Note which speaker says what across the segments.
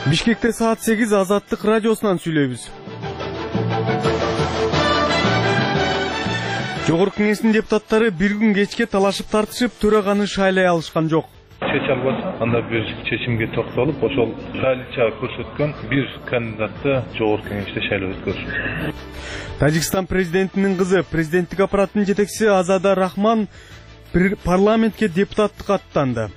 Speaker 1: Бишкекте саат 8 Азаттык радиосунан сүйлөйбүз. Жогорку Кеңештин депутаттары бир күн кечке талашып тартышып, төраганы шайлай алышкан жок.
Speaker 2: Чечим болсо, анда бир чечимге токтолуп, ошол каалица көрсөткөн бир кандидатты Жогорку Кеңеште шайлоо өткөрүшүп.
Speaker 1: Тажикстан президентинин кызы, президенттик аппараттын жетекчиси Азада Рахман парламентке депутаттыкка аттанды.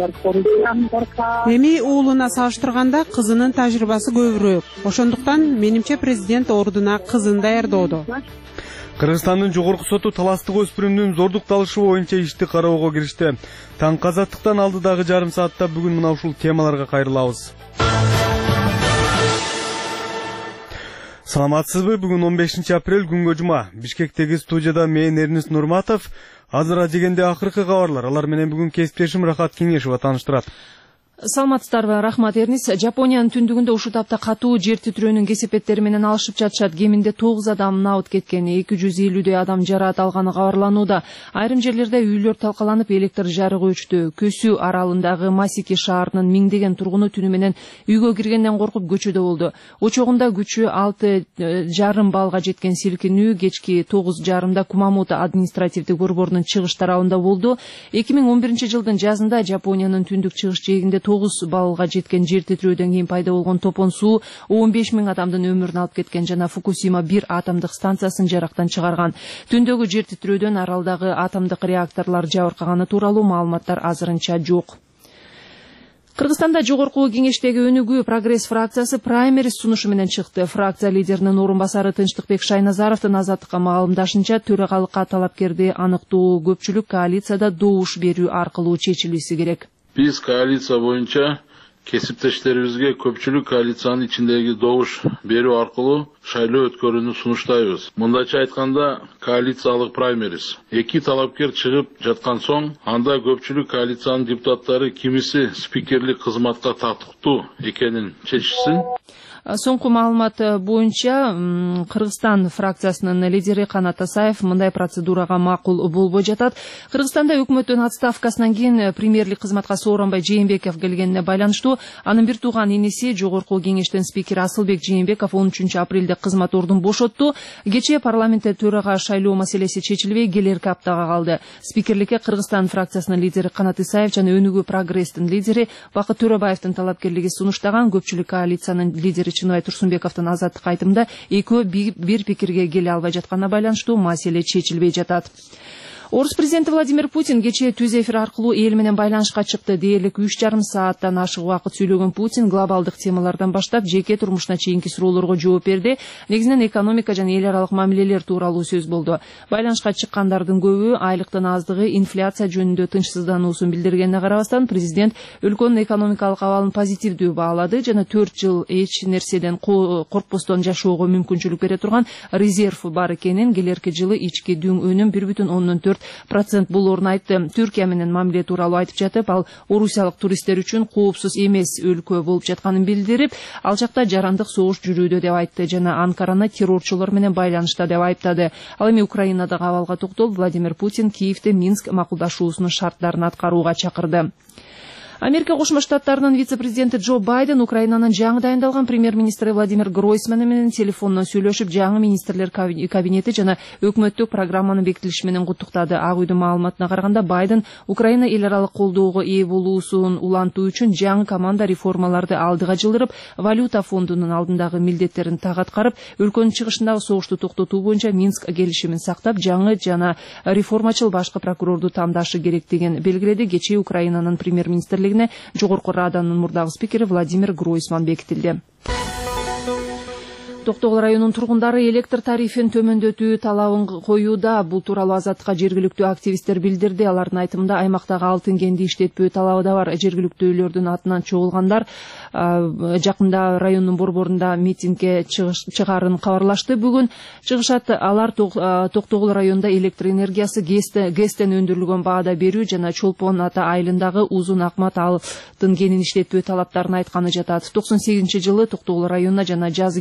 Speaker 3: Эми уулуна салыштырганда кызынын тажрыйбасы көбүрөөк. Ошондуктан менимче президент ордуна кызын даярдоодо.
Speaker 1: Кыргызстандын жогорку соту таластык өспүрүмдүн зордук талышы боюнча ишти кароого киришти. Таңкы Азаттыктан алдыдагы жарым саатта бүгүн мына ушул темаларга кайрылабыз. Саламатсызбы? Бүгүн 15 апрель күнгө жума. Бишкектеги студияда мен Эрнис Нурматов. Азыр дегенде акыркы кабарлар. Алар менен бүгүн кесиптешим Рахат Кеңешова тааныштырат.
Speaker 4: Саламатсыздарбы, рахмат Эрнис. Жапониянын түндүгүндө ушул тапта катуу жер титирөөнүн кесепеттери менен алышып жатышат. Кеминде 9 адам наут кеткен, 250дөй адам жараат алганы кабарланууда. Айрым жерлерде үйлөр талкаланып, электр жарыгы өчтү. Көсү аралындагы Масики шаарынын миңдеген тургуну түнү менен үйгө киргенден коркуп көчөдө болду. Очогунда күчү 6,5 баллга жеткен силкинүү кечки 9:30 Кумамото административдик борборунун чыгыш тарабында болду. 2011 жылдын жазында Жапониянын түндүк чыгыш жээгинде 9 баллга жеткен жер титирөөдөн кийин пайда болгон топон суу 15 000 адамдын өмүрүн алып кеткен жана Фукусима 1 атомдук станциясын жарактан чыгарган. Түндөгү жер титирөөдөн аралдагы атомдук реакторлор жабыркаганы тууралуу маалыматтар азырынча жок. Кыргызстанда жогорку кеңештеги өнүгүү прогресс фракциясы праймерис сунушу менен чыкты. Фракция лидеринин орун басары Тынчтыкбек Шайназаровдун Азаттыкка маалымдашынча, төрагалыкка талапкерди аныктоо көпчүлүк коалицияда добуш берүү аркылуу чечилиси керек.
Speaker 5: Биз коалиция боюнча кесиптештерибизге көпчүлүк коалициянын ичиндеги добуш берүү аркылуу шайлоо өткөрүүнү сунуштайбыз. Мындайча айтканда, коалициялык праймерис. Эки талапкер чыгып жаткан соң, анда көпчүлүк коалициянын депутаттары кимиси спикерлик кызматка тартыктуу экенин чечишсин.
Speaker 4: Соңку маалымат боюнча Кыргызстан фракциясынын лидери Канат Асаев мындай процедурага макул болбой жатат. Кыргызстанда өкмөттүн отставкасынан кийин премьерлик кызматка Сооронбай Жээнбеков келгенине байланыштуу анын бир тууган иниси жогорку кеңештин спикери Асылбек Жээнбеков 13 апрелде кызмат ордун бошотту. Кечээ парламентте төрага шайлоо маселеси чечилбей келерки аптага калды. Спикерликке Кыргызстан фракциясынын лидери Канат Исаев жана Өнүгүү прогресстин лидери Бакыт Төрөбаевдин талапкерлиги сунуштаган. Көпчүлүк коалициянын лидери Чыныбай Турсунбековдун Азаттык айтымында экөө бир пикирге келе албай жатканына байланыштуу маселе чечилбей жатат. Орус президенти Владимир Путин кечээ түз эфир аркылуу эл менен байланышка чыкты. Дээрлик 3,5 сааттан ашык убакыт сүйлөгөн Путин глобалдык темалардан баштап жеке турмушуна чейинки суроолорго жооп берди. Негизинен экономика жана эл аралык мамилелер тууралуу сөз болду. Байланышка чыккандардын көбү айлыктын аздыгы, инфляция жөнүндө тынчсыздануусун билдиргенине карабастан, президент өлкөнүн экономикалык абалын позитивдүү баалады жана 4 жыл эч нерседен коркпостон жашоого мүмкүнчүлүк бере турган резерв бар экенин, келерки жылы ички дүң өнүм 1,4% болоорун айтты. Түркия менен мамиле тууралуу айтып жатып, ал орусиялык туристтер үчүн коопсуз эмес өлкө болуп жатканын билдирип, ал жакта жарандык согуш жүрүүдө деп айтты жана Анкараны террорчулар менен байланышта деп айыптады. Ал эми Украинадагы абалга токтолуп, Владимир Путин Киевде Минск макулдашуусунун шарттарын аткарууга чакырды. Америка Кошмо Штаттарынын вице-президенти Джо Байден Украинанын жаңы дайындалган премьер-министри Владимир Гройсман менен телефондон сүйлөшүп, жаңы министрлер кабинети жана өкмөттүк программанын бекитилиши менен куттуктады. Ак үйдүн маалыматына караганда, Байден Украина эл аралык колдоого ээ болуусун улантуу үчүн жаңы команда реформаларды алдыга жылдырып, валюта фондунун алдындагы милдеттерин так аткарып, өлкөнүн чыгышындагы согушту токтотуу боюнча Минск келишимин сактап, жаңы жана реформачыл башкы прокурорду тандаашы керектигин белгиледи. Кечээ Украинанын премьер-министрлиги Жогорку Раданын мурдагы спикери Владимир Гройсман бекитилди. Токтогул районунун тургундары электр тарифин төмөндөтүү талабын коюуда. Бул тууралуу Азаттыкка жергиликтүү активисттер билдирди. Алардын айтымында аймактагы алтын кенди иштетпөө талабы да бар. Жергиликтүүлөрдүн атынан чогулгандар жакында райондун борборунда митингге чыгарын кабарлашты. Бүгүн чыгышат. Алар Токтогул районунда электр энергиясы гэстен өндүрүлгөн баада берүү жана Чолпон ата айылындагы узун акмат алтын кенин иштетпөө талаптарын айтканы жатат. 98 жылы Токтогул районуна жана жазы кечүү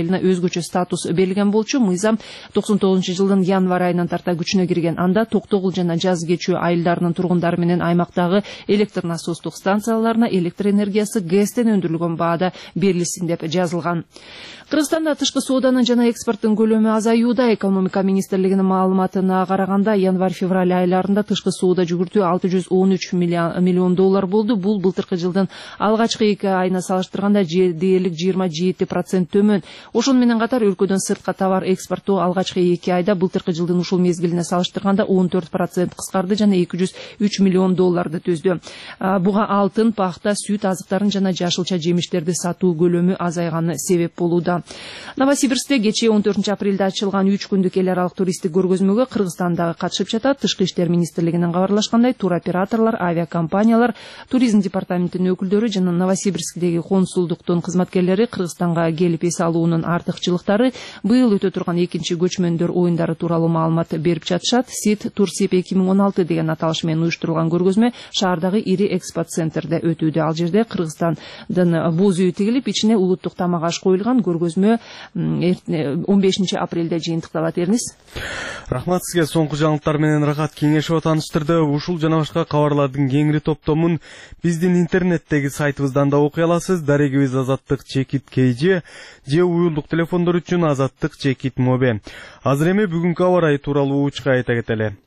Speaker 4: айылына өзгөчө статус берилген болчу. Мыйзам 99-жылдын январь айынан тарта күчүнө кирген. Анда Токтогул жана Жаз кечүү айылдарынын тургундары менен аймактагы электр насостук станцияларына электр энергиясы ГЭСтен өндүрүлгөн баада берилсин деп жазылган. Кыргызстанда тышкы сооданын жана экспорттун көлөмү азаюуда. Экономика министрлигинин маалыматына караганда, январь-февраль айларында тышкы соода жүгүртүү 613 миллион доллар болду. Бул былтыркы жылдын алгачкы 2 айына салыштырганда дээрлик 27% төмөн. Ошону менен катар өлкөдөн сыртка товар экспорттоо алгачкы 2 айда былтыркы жылдын ушул мезгилине салыштырганда 14% кыскарды жана 203 миллион долларды түздү. Буга алтын, пахта, сүт азыктарын жана жашылча жемиштерди сатуу көлөмү азайганы себеп болууда. Новосибирскте кечээ 14 апрелде ачылган 3 күндүк эл аралык туристтик көргөзмөгө Кыргызстан дагы катышып жатат. Тышкы иштер министрлигинин кабарлашкандай, туроператорлор, авиакомпаниялар, туризм департаментинин өкүлдөрү жана Новосибирскдеги консулдуктун кызматкерлери Кыргызстанга келип эс алуунун артыкчылыктары, быйыл өтө турган 2-көчмөндөр оюндары тууралуу маалымат берип жатышат. Сит Турсип 2016 деген аталыш менен уюштурулган көргөзмө шаардагы ири экспо центрде өтүүдө. Ал жерде Кыргызстандын боз үйү тигилип, ичине улуттук тамак аш коюлган. Көргөзмө 15 апрелде жыйынтыкталат. Эрнис.
Speaker 1: Рахмат сизге. Соңку жаңылыктар менен Рахат Кеңешова тааныштырды. Ушул жана башка кабарлардын кеңири топтомун биздин интернеттеги сайтыбыздан да окуй аласыз. Дарегибиз azattik-kj же уюлдук телефондор үчүн azattik-mobe. Азыр эми бүгүнкү аба ырайы тууралуу учка айта кетели.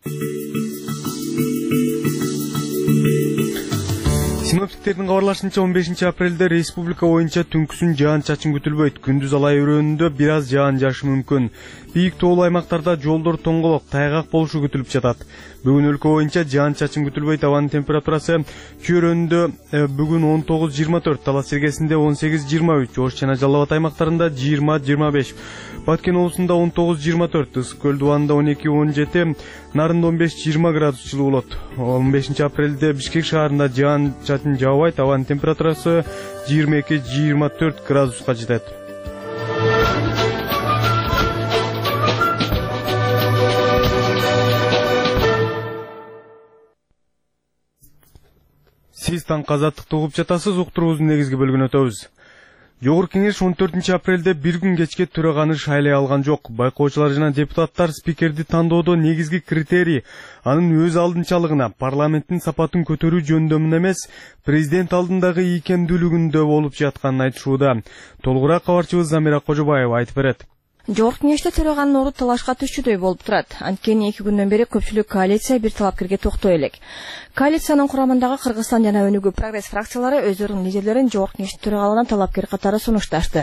Speaker 1: Синоптиктердин кабарлашынча 15 апрелде республика боюнча түнкүсүн жаан-чачын күтүлбөйт. Күндүз алай өрөөнүндө бир аз жаан жаашы мүмкүн. Бийик тоолуу аймактарда жолдор тоңголок, тайгак болушу күтүлүп жатат. Бүгүн өлкө боюнча жаан-чачын күтүлбөйт. Абанын температурасы чөйрөндө бүгүн 19-24, Талас Сергесинде 18-23, Ош жана Жалал Абад аймактарында 20-25, Баткен облусунда 19-24, Ысык көл дубанында 12-17, Нарында 15-20 градус жылуу болот. 15 апрелде Бишкек шаарында жаан-чачын жаабайт. Абанын температурасы 22-24 градуска жетет. Сиз таңкы азаттыкты угуп жатасыз. Уктуруубуздун негизги бөлүгүнө өтөбүз. Жогорку кеңеш 14 апрелде бир күн кечке төраганы шайлай алган жок. Байкоочулар жана депутаттар спикерди тандоодо негизги критерий анын өз алдынчалыгына, парламенттин сапатын көтөрүү жөндөмүн эмес, президент алдындагы ийкемдүүлүгүндө болуп жатканын айтышууда. Толугураак кабарчыбыз Замира Кожобаева айтып берет.
Speaker 6: Жогорку кеңеште төраганын орду талашка түшчүдөй болуп турат. Анткени 2 күндөн бери көпчүлүк коалиция бир талапкерге токтой элек. Коалициянын курамындагы Кыргызстан жана Өнүгүү Прогресс фракциялары өздөрүнүн лидерлерин жогорку кеңештин төрагалыгына талапкер катары сунушташты.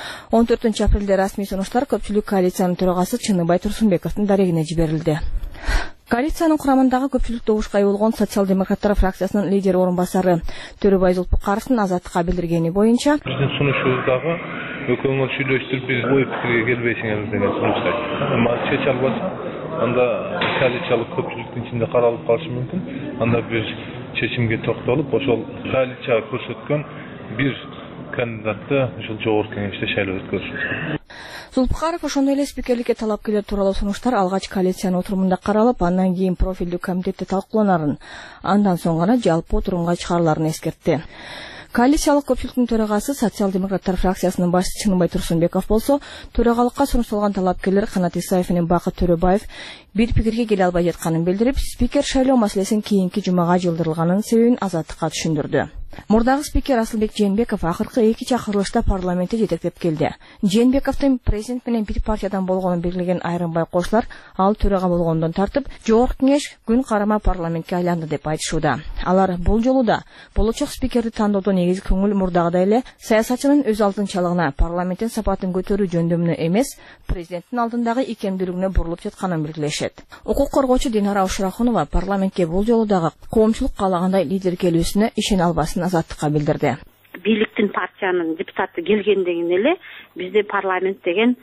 Speaker 6: 14 апрелде расмий сунуштар көпчүлүк коалициянын төрагасы Чыныбай Турсунбековдун дарегине жиберилди. Коалициянын курамындагы көпчүлүк добушка ээ болгон социал-демократтар фракциясынын лидери орун басары Төрөбай Зулпукаровдун Азаттыкка билдиргени боюнча,
Speaker 2: биздин сунушубуздагы өкмөт сүйлөштүрүп биз ой пикирге келбейсиңер деген сунуштайт. Чече албаса, анда коалициялык көпчүлүктүн ичинде каралып калышы мүмкүн. Анда бир чечимге токтолуп, ошол коалиция көрсөткөн бир кандидатты ушул жогорку кеңеште шайлоо өткөрүшүн.
Speaker 6: Зулпукаров ошондой эле спикерликке талапкерлер тууралуу сунуштар алгач коалициянын отурумунда каралып, андан кийин профилдүү комитетте талкууланарын, андан соң гана жалпы отурумга чыгарыларын эскертти. Коалициялык көпчүлүктүн төрагасы социал-демократтар фракциясынын башчысы Чыныбай Турсунбеков болсо, төрагалыкка сунушталган талапкерлер Канат Исаев менен Бакыт Төрөбаев бир пикирге келе албай жатканын билдирип, спикер шайлоо маселесин кийинки жумага жылдырылганын себебин Азаттыкка түшүндүрдү. Мурдагы спикер Асылбек Жээнбеков акыркы 2 чакырылышта парламентте жетектеп келди. Жээнбековдун президент менен бир партиядан болгонун белгилеген айрым байкоочулар ал төрага болгондон тартып, жогорку кеңеш күн карама парламентке айланды деп айтышууда. Алар бул жолу да болочок спикерди тандоодо негизги көңүл мурдагыдай эле саясатчынын өз алдынчалыгына, парламенттин сапатын көтөрүү жөндөмүнө эмес, президенттин алдындагы ийкемдүүлүгүнө бурулуп жатканын белгилешет. Укук коргоочу Динара Ушрахунова парламентке бул жолу дагы коомчулук каалагандай лидер келүүсүнө ишене албасын Азаттыкка билдирди.
Speaker 7: Бийликтин партиянын депутаты келгенден эле бизде парламент деген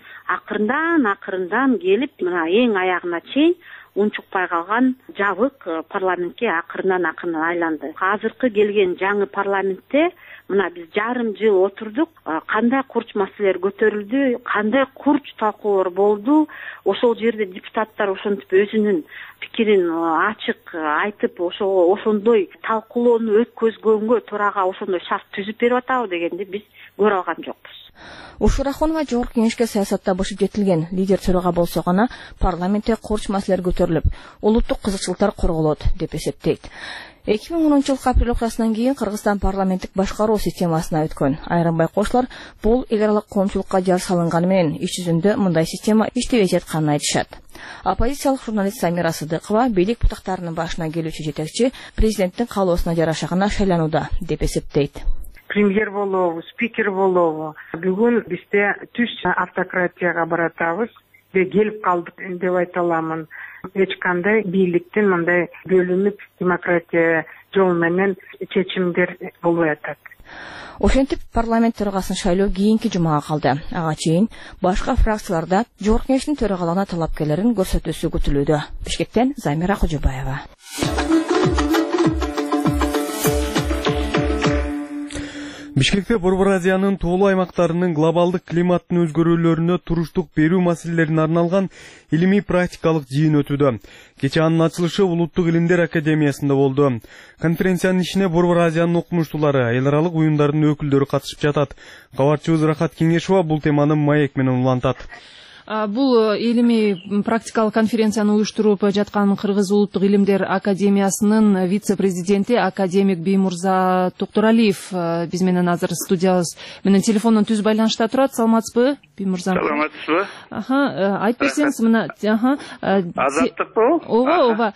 Speaker 7: акырындан келип, мына эң аягына чейин унчукпай калган жабык парламентке акырындан айланды. Азыркы келген жаңы парламентте мына биз жарым жыл отурдук, кандай курч маселелер көтөрүлдү, кандай курч талкуулар болду, ошол жерде депутаттар ошентип өзүнүн пикирин ачык айтып, ошондой талкуулоону өткөзгөнгө төрага ошондой шарт түзүп берип атабы дегенди биз көрө алган жокпуз.
Speaker 6: Ушур Рахонова жогорку кеңешке саясатта бышып жетилген лидер төрага болсо гана парламентте корч маселелер көтөрүлүп, улуттук кызыкчылыктар корголот деп эсептейт. 2010 жылкы апрель окуясынан кийин Кыргызстан парламенттик башкаруу системасына өткөн. Айрым байкоочулар бул эл аралык коомчулукка жар салынганы менен иш жүзүндө мындай система иштебей жатканын айтышат. Оппозициялык журналист Самира Сыдыкова бийлик бутактарынын башына келүүчү жетекчи президенттин каалоосуна жараша гана шайланууда деп эсептейт.
Speaker 8: Премьер болобу, спикер болобу. Бүгүн бизде түз автократияга баратабыз. Келип калдык деп айта аламын. Эч кандай бийликтин мындай бөлүнүп демократия жол менен чечимдер болбой атат.
Speaker 6: Ошентип парламент төрагасын шайлоо кийинки жумага калды. Ага чейин башка фракцияларда жогорку кеңештин төрагалыгына талапкерлерин көрсөтүүсү күтүлүүдө. Бишкектен Замира Кожобаева.
Speaker 1: Бишкекте Борбор Азиянын тоолуу аймактарынын глобалдык климаттын өзгөрүүлөрүнө туруштук берүү маселелерине арналган илимий практикалык жыйын өтүүдө. Кече анын ачылышы Улуттук илимдер академиясында болду. Конференциянын ишине Борбор Азиянын окумуштуулары, эл аралык уюмдардын өкүлдөрү катышып жатат. Кабарчыбыз Рахат Кеңешова бул теманы маек менен улантат.
Speaker 4: Бул илимий практикалык конференцияны уюштуруп жаткан Кыргыз Улуттук илимдер академиясынын вице-президенти академик Биймурза Токтуралиев биз менен азыр студиябыз менен телефондон түз байланышта турат. Саламатсызбы, Биймурза?
Speaker 9: Саламатсызбы?
Speaker 4: Айтып берсеңиз мына
Speaker 9: азаттыкпы?
Speaker 4: Ооба.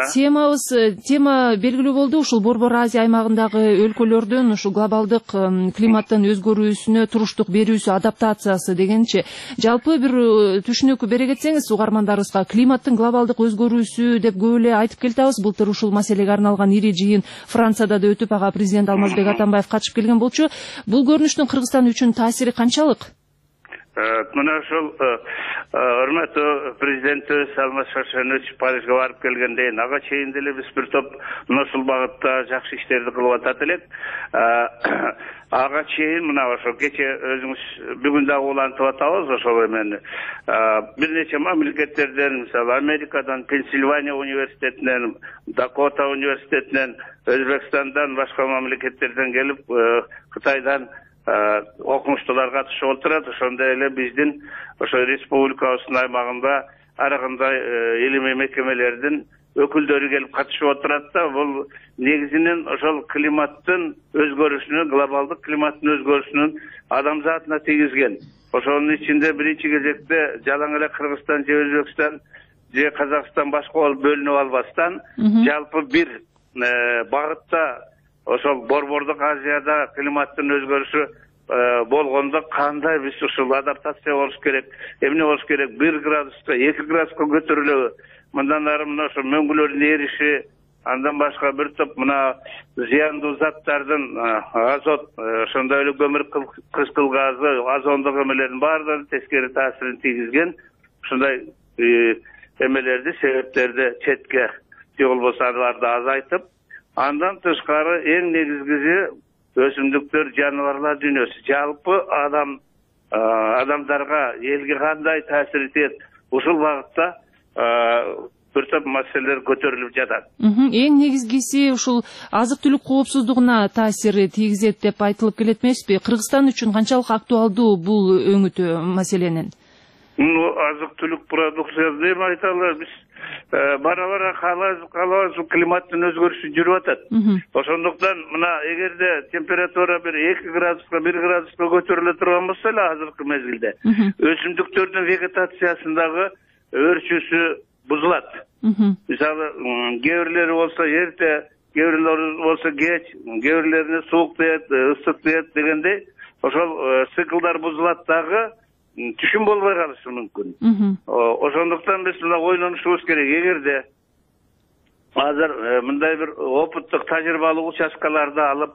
Speaker 4: Тема белгилүү болду. Ушул Борбор Азия аймагындагы өлкөлөрдүн ушул глобалдык климаттын өзгөрүүсүнө туруштук берүүсү, адаптациясы дегенчи. Жалпы бир түшүнүккө бере кетсеңиз угармандарыбызга, климаттын глобалдык өзгөрүүсү деп көп эле айтып келатабыз. Былтыр ушул маселеге арналган ири жыйын Францияда да өтүп, ага президент Алмазбек Атамбаев катышып келген болчу. Бул көрүнүштүн Кыргызстан үчүн таасири канчалык?
Speaker 9: Мына ошол урматтуу президентибиз Алмаз Шаршенович Парижге барып келгенден ага чейин деле биз бир топ мына ушул багытта жакшы иштерди кылып атат элек. Ага чейин мына ошо кече өзүңүз бүгүн дагы улантып атабыз ошол эмени. Бир нече мамлекеттерден, мисалы Америкадан, Пенсильвания университетинен, Дакота университетинен, Өзбекстандан, башка мамлекеттерден келип, Кытайдан окумуштуулар катышып отурат. Ошондой эле биздин ошо республикабыздын аймагында ар кандай илимий мекемелердин өкүлдөрү келип катышып отурат да, бул негизинен ошол климаттын өзгөрүшүнүн, глобалдык климаттын өзгөрүшүнүн адамзатына тийгизген. Ошонун ичинде биринчи кезекте жалаң эле Кыргызстан же Өзбекстан же Казакстан башка болуп бөлүнүп албастан, жалпы бир багытта ошол Борбордук Азияда климаттын өзгөрүшү болгондо кандай биз ушул адаптация болуш керек, эмне болуш керек, 1 градуска, 2 градуска көтөрүлөбү, мындан ары мына ошо мөңгүлөрдүн эриши, андан башка бир топ мына зыяндуу заттардын азот, ошондой эле көмүр кычкыл газы, озондук эмелердин баардыгы тескери таасирин тийгизген ушундай эмелерди, себептерди четке же болбосо аларды азайтып, андан тышкары эң негизгиси өсүмдүктөр, жаныбарлар дүйнөсү, жалпы адамдарга, элге кандай таасир этет, ушул багытта бир топ маселелер көтөрүлүп жатат.
Speaker 4: Эң негизгиси ушул азык-түлүк коопсуздугуна таасири тийгизет деп айтылып келет эмеспи? Кыргызстан үчүн канчалык актуалдуу бул өңүтү маселенин?
Speaker 9: Азык-түлүк продукциясы деп айталы, биз бара-бара каалабыз климаттын өзгөрүшү жүрүп атат. Ошондуктан мына эгерде температура бир 2 градуска, 1 градуска көтөрүлө турган болсо эле азыркы мезгилде өсүмдүктөрдүн вегетациясындагы өрчүүсү бузулат. Мисалы, кээ бирлери болсо эрте, кээ бирлери болсо кеч, кээ бирлерине суук тиет, ысык тиет дегендей, ошол циклдар бузулат дагы түшүм болбой калышы мүмкүн. Ошондуктан биз мына ойлонушубуз керек. Эгерде азыр мындай бир опыттык, тажрыйбалык участкаларды алып,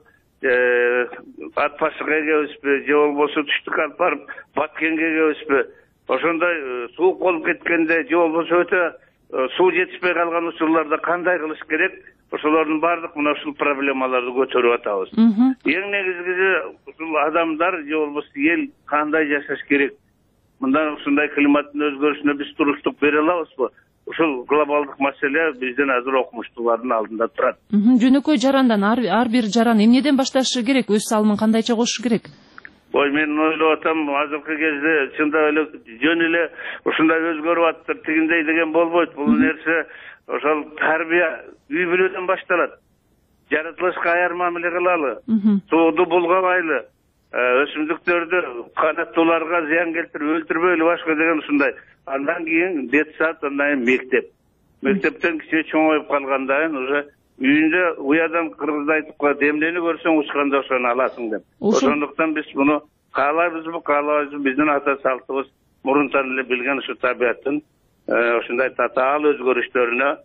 Speaker 9: ат башыга эгебизби, же болбосо түштүккө алып барып, Баткенге эгебизби, ошондой суук болуп кеткенде, же болбосо өтө суу жетишпей калган учурларда кандай кылыш керек? Ошолордун баардык мына ушул проблемаларды көтөрүп атабыз. Эң негизгиси ушул адамдар же болбосо эл кандай жашаш керек? Мындан ушундай климаттын өзгөрүшүнө биз туруштук бере алабызбы? Ушул глобалдык маселе бизден азыр окумуштуулардын алдында турат.
Speaker 4: Жөнөкөй жарандан ар бир жаран эмнеден башташы керек? Өз салымын кандайча кошуш керек?
Speaker 9: Ой, мен ойлап атам, азыркы кезде чындап эле жөн эле ушундай өзгөрүп атыптыр, тигиндей деген болбойт. Бул нерсе ошол тарбия үй бүлөдөн башталат. Жаратылышка аяр мамиле кылалы, сууду булгабайлы, өсүмдүктөрдү канаттууларга зыян келтирип өлтүрбөйлү башка деген ушундай. Андан кийин детсад, андан кийин мектеп. Мектептен кичине чоңоюп калгандан уже үйүндө уядан кыргызда айтып коет, эмнени көрсөң учканда ошону аласың деп. Ошондуктан биз муну каалайбызбы, каалабайбызбы, биздин ата салтыбыз мурунтан эле билген ушу табияттын ушундай татаал өзгөрүштөрүнө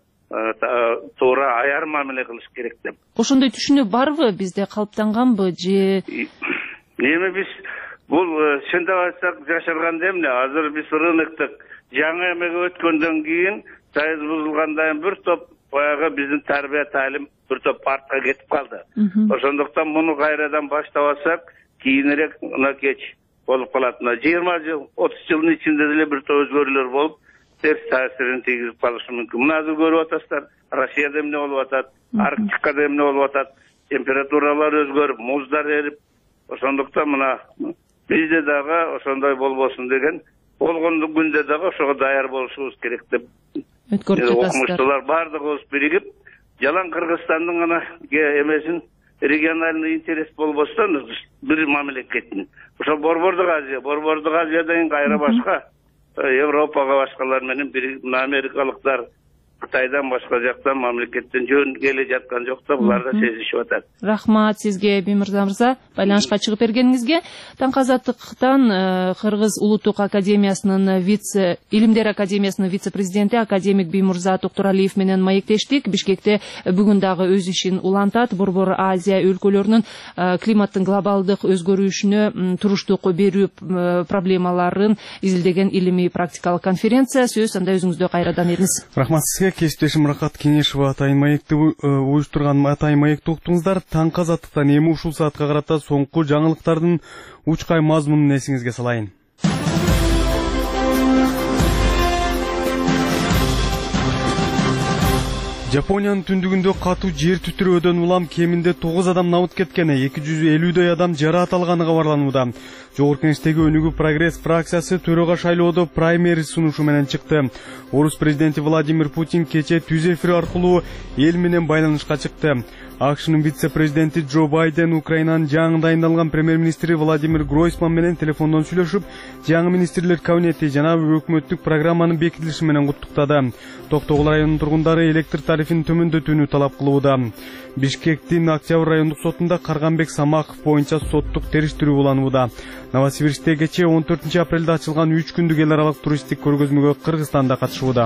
Speaker 9: туура аяр мамиле кылыш керек деп.
Speaker 4: Ошондой түшүнүү барбы, бизде калыптанганбы же?
Speaker 9: Эми биз бул чындап айтсак жашырганда эмне? Азыр биз рыноктук жаңы эмеге өткөндөн кийин союз бузулгандан бир топ баягы биздин тарбия таалим бир топ артка кетип калды. Ошондуктан муну кайрадан баштабасак кийинирээк кеч болуп калат. 20 жыл, 30 жылдын ичинде деле бир топ өзгөрүүлөр болуп, терс таасирин тийгизип калышы мүмкүн. Мына азыр көрүп атасыздар, Россияда эмне болуп атат, Арктикада эмне болуп атат, температуралар өзгөрүп, муздар эрип. Ошондуктан мына бизде дагы ошондой болбосун деген, болгондо күндө дагы ошого даяр болушубуз керек деп. Окумуштуулар бардыгыбыз биригип, жалаң Кыргызстандын гана эмесин региональный интерес болбостон бир мамлекеттин. Ошо Борбордук Азиядан кийин кайра башка Европага башкалар менен биригип, америкалыктар Кытайдан башка жактан мамлекеттен жөн келе жаткан жок да, булар да сезишип атат.
Speaker 4: Рахмат сизге, Биймырза мырза, байланышка чыгып бергениңизге. Таңкы Азаттыктан Кыргыз Улуттук Академиясынын Илимдер Академиясынын вице-президенти академик Биймырза Токтуралиев менен маектештик. Бишкекте бүгүн дагы өз ишин улантат. Борбор Азия өлкөлөрүнүн климаттын глобалдык өзгөрүшүнө туруштук берүү проблемаларын изилдеген илимий практикалык конференция. Сөз анда өзүңүздө кайрадан эриңиз.
Speaker 1: Рахмат сизге. Кесиптешим Рахат Кеңешова атайын маекти уюштурган атайын маекти уктуңуздар. Таңкы Азаттыктан эми ушул саатка карата соңку жаңылыктардын учкай мазмунун эсиңизге салайын. Жапониянын түндүгүндө катуу жер титирөөдөн улам кеминде 9 адам набыт кеткени, 250дөй адам жараат алганы кабарланууда. Жогорку Кеңештеги өнүгүү Прогресс фракциясы төрага шайлоодо праймериз сунушу менен чыкты. Орус президенти Владимир Путин кече түз эфир аркылуу эл менен байланышка чыкты. АКШнын вице-президенти Джо Байден Украинанын жаңы дайындалган премьер-министри Владимир Гройсман менен телефондон сүйлөшүп, жаңы министрлер кабинети жана өкмөттүк программанын бекитилиши менен куттуктады. Токтогул районунун тургундары электр тарифин төмөндөтүүнү талап кылууда. Бишкектин Октябрь райондук сотунда Карганбек Самаков боюнча соттук териштирүү уланууда. Новосибирскте кече 14 апрелде ачылган 3 күндүк эл аралык туристтик көргөзмөгө Кыргызстанда катышууда.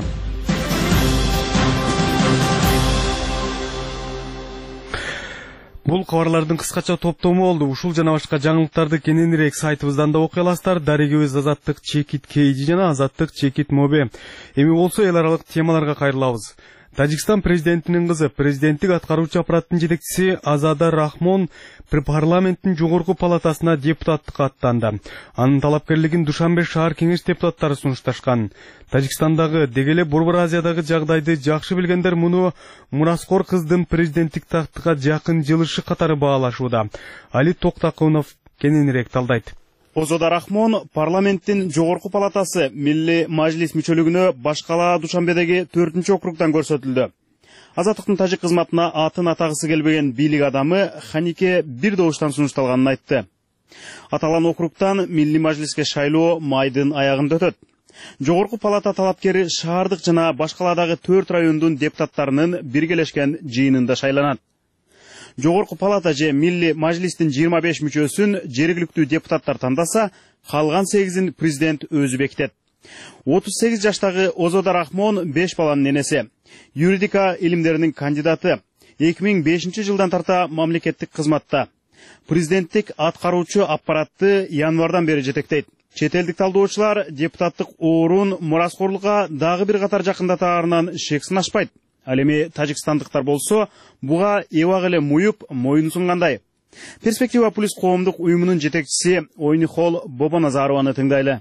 Speaker 1: Бул кабарлардын кыскача топтому болду. Ушул жана башка жаңылыктарды кененирээк сайтыбыздан да окуй аласыздар. Дарегибиз Азаттык Чекит Кейжи жана Азаттык Чекит Мобе. Эми болсо эл аралык темаларга кайрылабыз. Тажикстан президентинин кызы, президенттик аткаруучу аппараттын жетекчиси Азада Рахмон парламенттин жогорку палатасына депутаттыкка аттанды. Анын талапкерлигин Душанбе шаар кеңеш депутаттары сунушташкан. Тажикстандагы дегеле Борбор Азиядагы жагдайды жакшы билгендер муну мураскор кыздын президенттик тактыга жакын жылышы катары баалашууда. Али Токтакунов кененирээк талдайт.
Speaker 10: Озода Рахмон парламенттин жогорку палатасы Милли Мажлис мүчөлүгүнө башкала Душанбедеги 4-чү округдан көрсөтүлдү. Азаттыктын тажик кызматына атын атагысы келбеген бийлик адамы Ханике бир добуштан сунушталганын айтты. Аталган округтан Милли Мажлиске шайлоо майдын аягында өтөт. Жогорку палата талапкери шаардык жана башкаладагы 4 райондун депутаттарынын биргелешкен жыйынында шайланат. Жогорку палата же Милли Мажлистин 25 мүчөсүн жергиликтүү депутаттар тандаса, калган 8-ин президент өзү бекитет. 38 жаштагы Озода Рахмон 5 баланын энеси, юридика илимдеринин кандидаты, 2005 жылдан тарта мамлекеттик кызматта. Президенттик аткаруучу аппаратты январдан бери жетектейт. Чет элдик талдоочулар депутаттык орун мураскорлукка дагы бир катар жакындатаарынан шексин ашпайт. Ал эми тажикстандыктар болсо буга эбак эле муюп моюн сунгандай. Перспектива плюс коомдук уюмунун жетекчиси Ойнихол Бобоназарованы тыңдайлы.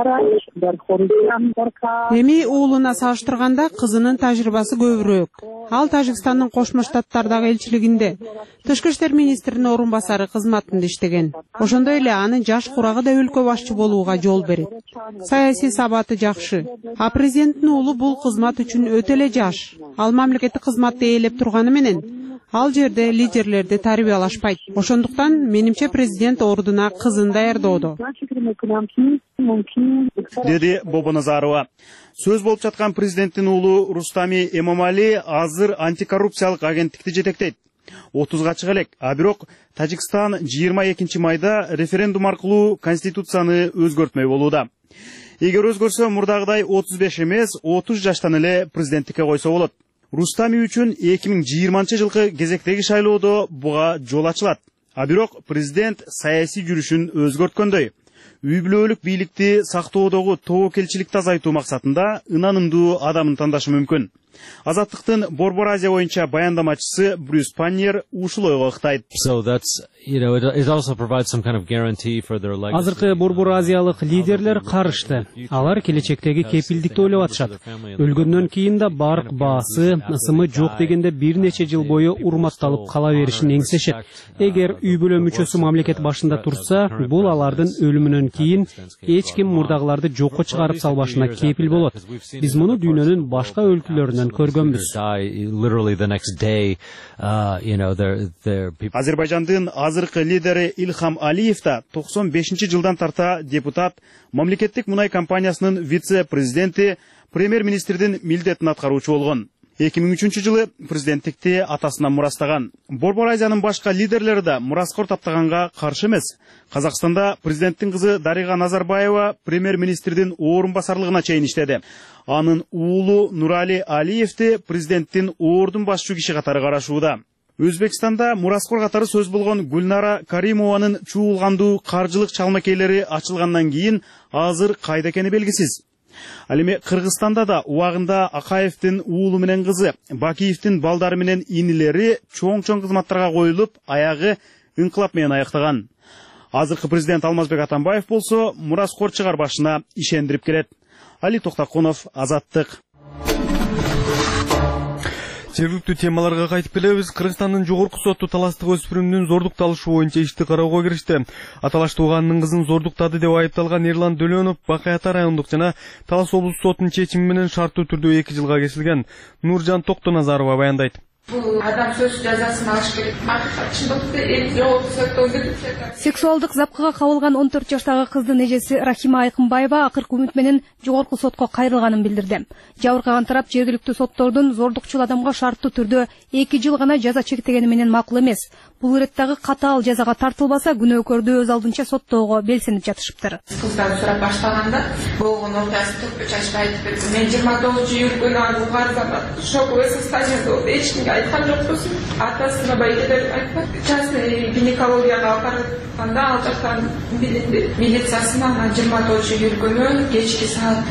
Speaker 3: Эми уулуна салыштырганда кызынын тажрыйбасы көбүрөөк. Ал Тажикстандын Кошмо Штаттардагы элчилигинде тышкы иштер министринин орун басары кызматында иштеген. Ошондой эле анын жаш курагы да өлкө башчы болууга жол берет. Саясий сабаты жакшы. А президенттин уулу бул кызмат үчүн өтө эле жаш. Ал мамлекеттик кызматты ээлеп турганы менен ал жерде лидерлерди тарбиялашпайт. Ошондуктан менимче президент ордуна кызын даярдоодо.
Speaker 10: Деди Бобоназарова. Сөз болуп жаткан президенттин уулу Рустами Эмомали азыр антикоррупциялык агенттикти жетектейт. 30га чыга элек, а бирок Тажикстан 22 майда референдум аркылуу конституцияны өзгөртмөй болууда. Эгер өзгөрсө, мурдагыдай 35 эмес, 30 жаштан эле президенттикке койсо болот. Рустами үчүн 2020 жылкы кезектеги шайлоодо буга жол ачылат. А бирок президент саясий жүрүшүн өзгөрткөндөй, үй бүлөлүк бийликти сактоодогу тобокелчиликти азайтуу максатында ынанымдуу адамын тандашы мүмкүн. Азаттыктын Борбор Азия боюнча баяндамачысы Брюс Паннер ушул ойго ыктайт.
Speaker 11: Азыркы Борбор Азиялык лидерлер карышты. Алар келечектеги кепилдикти ойлоп атышат. Өлгөндөн кийин да барк баасы, ысымы жок дегенде бир нече жыл бою урматталып кала беришин эңсешет. Эгер үй бүлө мүчөсү мамлекет башында турса, бул алардын өлүмүнөн кийин эч ким мурдагыларды жокко чыгарып салбашына кепил болот. Биз муну дүйнөнүн башка өлкөлөрүнөн көргөнбүз.
Speaker 10: Азербайжандын азыркы лидери Илхам Алиев да 95 жылдан тарта депутат, мамлекеттик мунай компаниясынын вице-президенти, премьер-министрдин милдетин аткаруучу болгон. 2003 жылы президенттикти атасынан мурастаган. Борбор Азиянын башка лидерлери да мураскор таптаганга каршы эмес. Казакстанда президенттин кызы Дарига Назарбаева премьер-министрдин орун басарлыгына чейин иштеди. Анын уулу Нурали Алиевти президенттин ордун башчы киши катары карашууда. Өзбекстанда мураскор катары сөз болгон Гүлнара Каримованын чуулгандуу каржылык чалмакейлери ачылгандан кийин азыр кайда экени белгисиз. Ал эми Кыргызстанда да убагында Акаевдин уулу менен кызы, Бакиевдин балдары менен инилери чоң-чоң кызматтарга коюлуп, аягы инкылап менен аяктаган. Азыркы президент Алмазбек Атамбаев болсо мураскорчугар башына ишендирип келет. Али Токтакунов, Азаттык.
Speaker 1: Жергиликтүү темаларга кайтып келебиз. Кыргызстандын жогорку соту таластык өспүрүмүнүн зордукталышы боюнча ишти кароого киришти. Аталаш тууганынын кызын зордуктады деп айыпталган Эрлан Дөлөнов Бакай Ата райондук жана Талас облустук сотунун чечими менен шарттуу түрдө 2 жылга кесилген. Нуржан Токтоназарова баяндайт.
Speaker 12: Адам сөз жазасын алыш керек.
Speaker 6: Сексуалдык запкыга кабылган 14 жаштагы кыздын эжеси Рахима Айкынбаева акыркы үмүт менен жогорку сотко кайрылганын билдирди. Жабыркаган тарап жергиликтүү соттордун зордукчул адамга шарттуу түрдө 2 жыл гана жаза чектегени менен макул эмес. Бул иреттагы катаал жазага тартылбаса, күнөөкөрдү өз алдынча соттоого белсенип жатышыптыр.
Speaker 12: Кыздан сурап баштаганда болгон окуясын түпкү чачпай айтып берди. Мен 29 июль күнү угарда шоковое состояние болду. Эч кимге айткан жокпуз. Атасына байкедер айтты. Частный гинекологияга алып барганда ал жактан милициясына 29 июль күнү кечки саат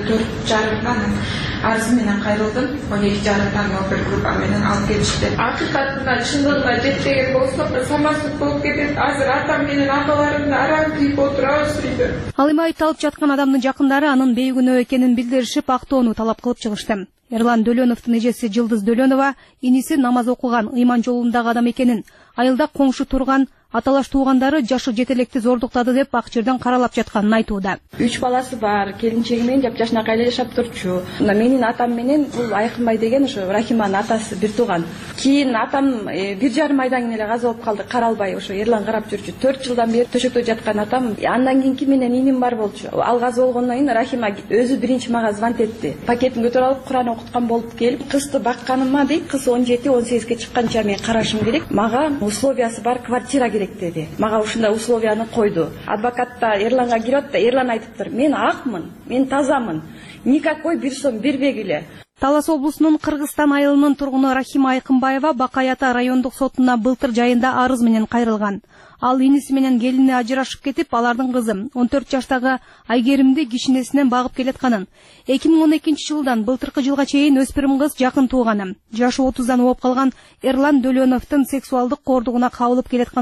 Speaker 12: 4:30 арыз менен кайрылдым. 12:30 опер группа менен алып келишти. Акыйкатында чындыгына жетпеген болсо, самарсыз болуп кетет. Азыр атам менен апаларымды арам күйүп отурабыз үйдө.
Speaker 6: Ал эми айыпталып жаткан адамдын жакындары анын бейгүнөө экенин билдиришип, актоону талап кылып чыгышты. Эрлан Дөлөновдун эжеси Жылдыз Дөлөнова иниси намаз окуган, ыйман жолундагы адам экенин, айылда коңшу турган аталаш туугандары жашы жетелекти зордуктады деп ак жерден каралап жатканын айтууда.
Speaker 13: 3 баласы бар, келинчеги менен жапжашнакай эле жашап турчу. Менин атам менен бул Айкынбай деген ошо Рахиманын атасы бир тууган. Кийин атам 1,5 айдан кийин эле каза болуп калды, каралбай ошо Эрлан карап жүрчү. 4 жылдан бери төшөктө жаткан атам. Андан кийинки менен иним бар болчу. Ал каза болгондон кийин Рахима өзү биринчи мага звонт этти. Пакетин көтөрүп алып Куран окуткан болуп келип, кызды бакканыма дейт, кыз 17-18ге чыкканча мен карашым керек. Мага условиясы бар квартира керек деди. Мага ушундай условияны койду. Адвокатта Эрланга кирип да Эрлан айтыптыр: "Мен акмын, мен тазамын. Никакой бир сом бербегиле."
Speaker 6: Талас облусунун Кыргызстан айылынын тургуну Рахима Айкынбаева Бакай Ата райондук сотуна былтыр жайында арыз менен кайрылган. Ал иниси менен келини ажырашып кетип, алардын кызы 14 жаштагы Айгеримди кишинесинен багып келатканын, 2012 жылдан былтыркы жылга чейин өспүрүм кыз жакын тууганы, жашы 30дан ооп калган Эрлан Дөлөновдун сексуалдык кордугуна кабылып келатканын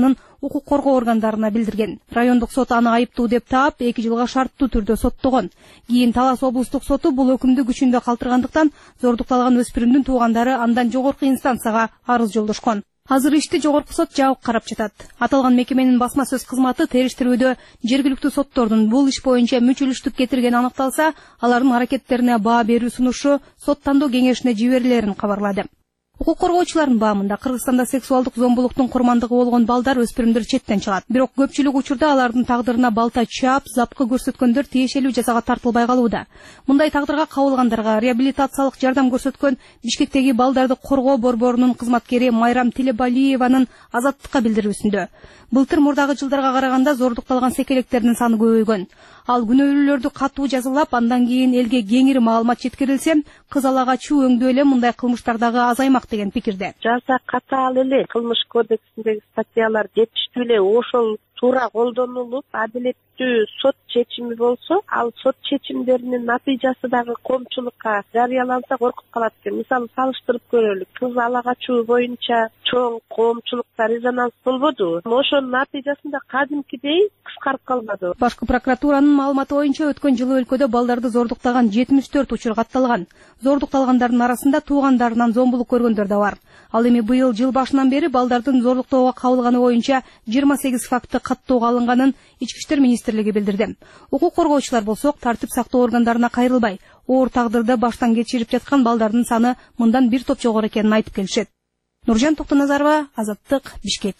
Speaker 14: укук коргоо органдарына билдирген. Райондук сот аны айыптуу деп таап 2 жылга шарттуу түрдө соттогон. Кийин Талас облустук соту бул өкүмдү күчүндө калтыргандыктан зордукталган өспүрүмдүн туугандары андан жогорку инстанцияга арыз жолдошкон. Азыр ишти жогорку сот жабык карап жатат. Аталган мекеменин басма сөз кызматы териштирүүдө жергиликтүү соттордун бул иш боюнча мүчөлүштүк кетиргени аныкталса, алардын аракеттерине баа берүү сунушу сот тандоо кеңешине жиберилерин кабарлады. Укук коргоочулардын баамында Кыргызстанда сексуалдык зомбулуктун курмандыгы болгон балдар өспүрүмдөр четтен чыгат. Бирок көпчүлүк учурда алардын тагдырына балта чаап, запкы көрсөткөндөр тиешелүү жазага тартылбай калууда. Мындай тагдырга кабылгандарга реабилитациялык жардам көрсөткөн Бишкектеги балдарды коргоо борборунун кызматкери Майрам Тилебалиеванын Азаттыкка билдирүүсүндө. Былтыр мурдагы жылдарга караганда зордукталган секелектердин саны көбөйгөн. Ал күнөөлүүлөрдү катуу жазылап, андан кийин элге кеңири маалымат жеткирилсе, кызалага чуу өңдөө эле мындай кылмыштардагы азаймак деген пикирде.
Speaker 15: Жаза катаал эле кылмыш кодексиндеги статьялар жетиштүү эле ошол туура колдонулуп, адилеттүү сот чечими болсо, ал сот чечимдеринин натыйжасы дагы коомчулукка жарыяланса коркуп калат экен. Мисалы салыштырып көрөлүк. Кыз ала качуу боюнча чоң коомчулукта резонанс болбоду. Ошонун натыйжасында кадимкидей кыскарып калбады.
Speaker 14: Башкы прокуратуранын маалыматы боюнча өткөн жылы өлкөдө балдарды зордуктаган 74 учур катталган. Зордукталгандардын арасында туугандарынан зомбулук көргөндөр да бар. Ал эми быйыл жыл башынан бери балдардын зордуктоого кабылганы боюнча 28 факты каттоого алынганын Ички иштер министрлиги билдирди. Укук коргоочулар болсо тартип сактоо органдарына кайрылбай, оор тагдырды баштан кечирип жаткан балдардын саны мындан бир топ жогору экенин айтып келишет. Нуржан Токтоназарова, Азаттык, Бишкек.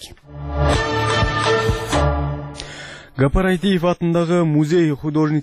Speaker 1: Гапар Айтиев атындагы музей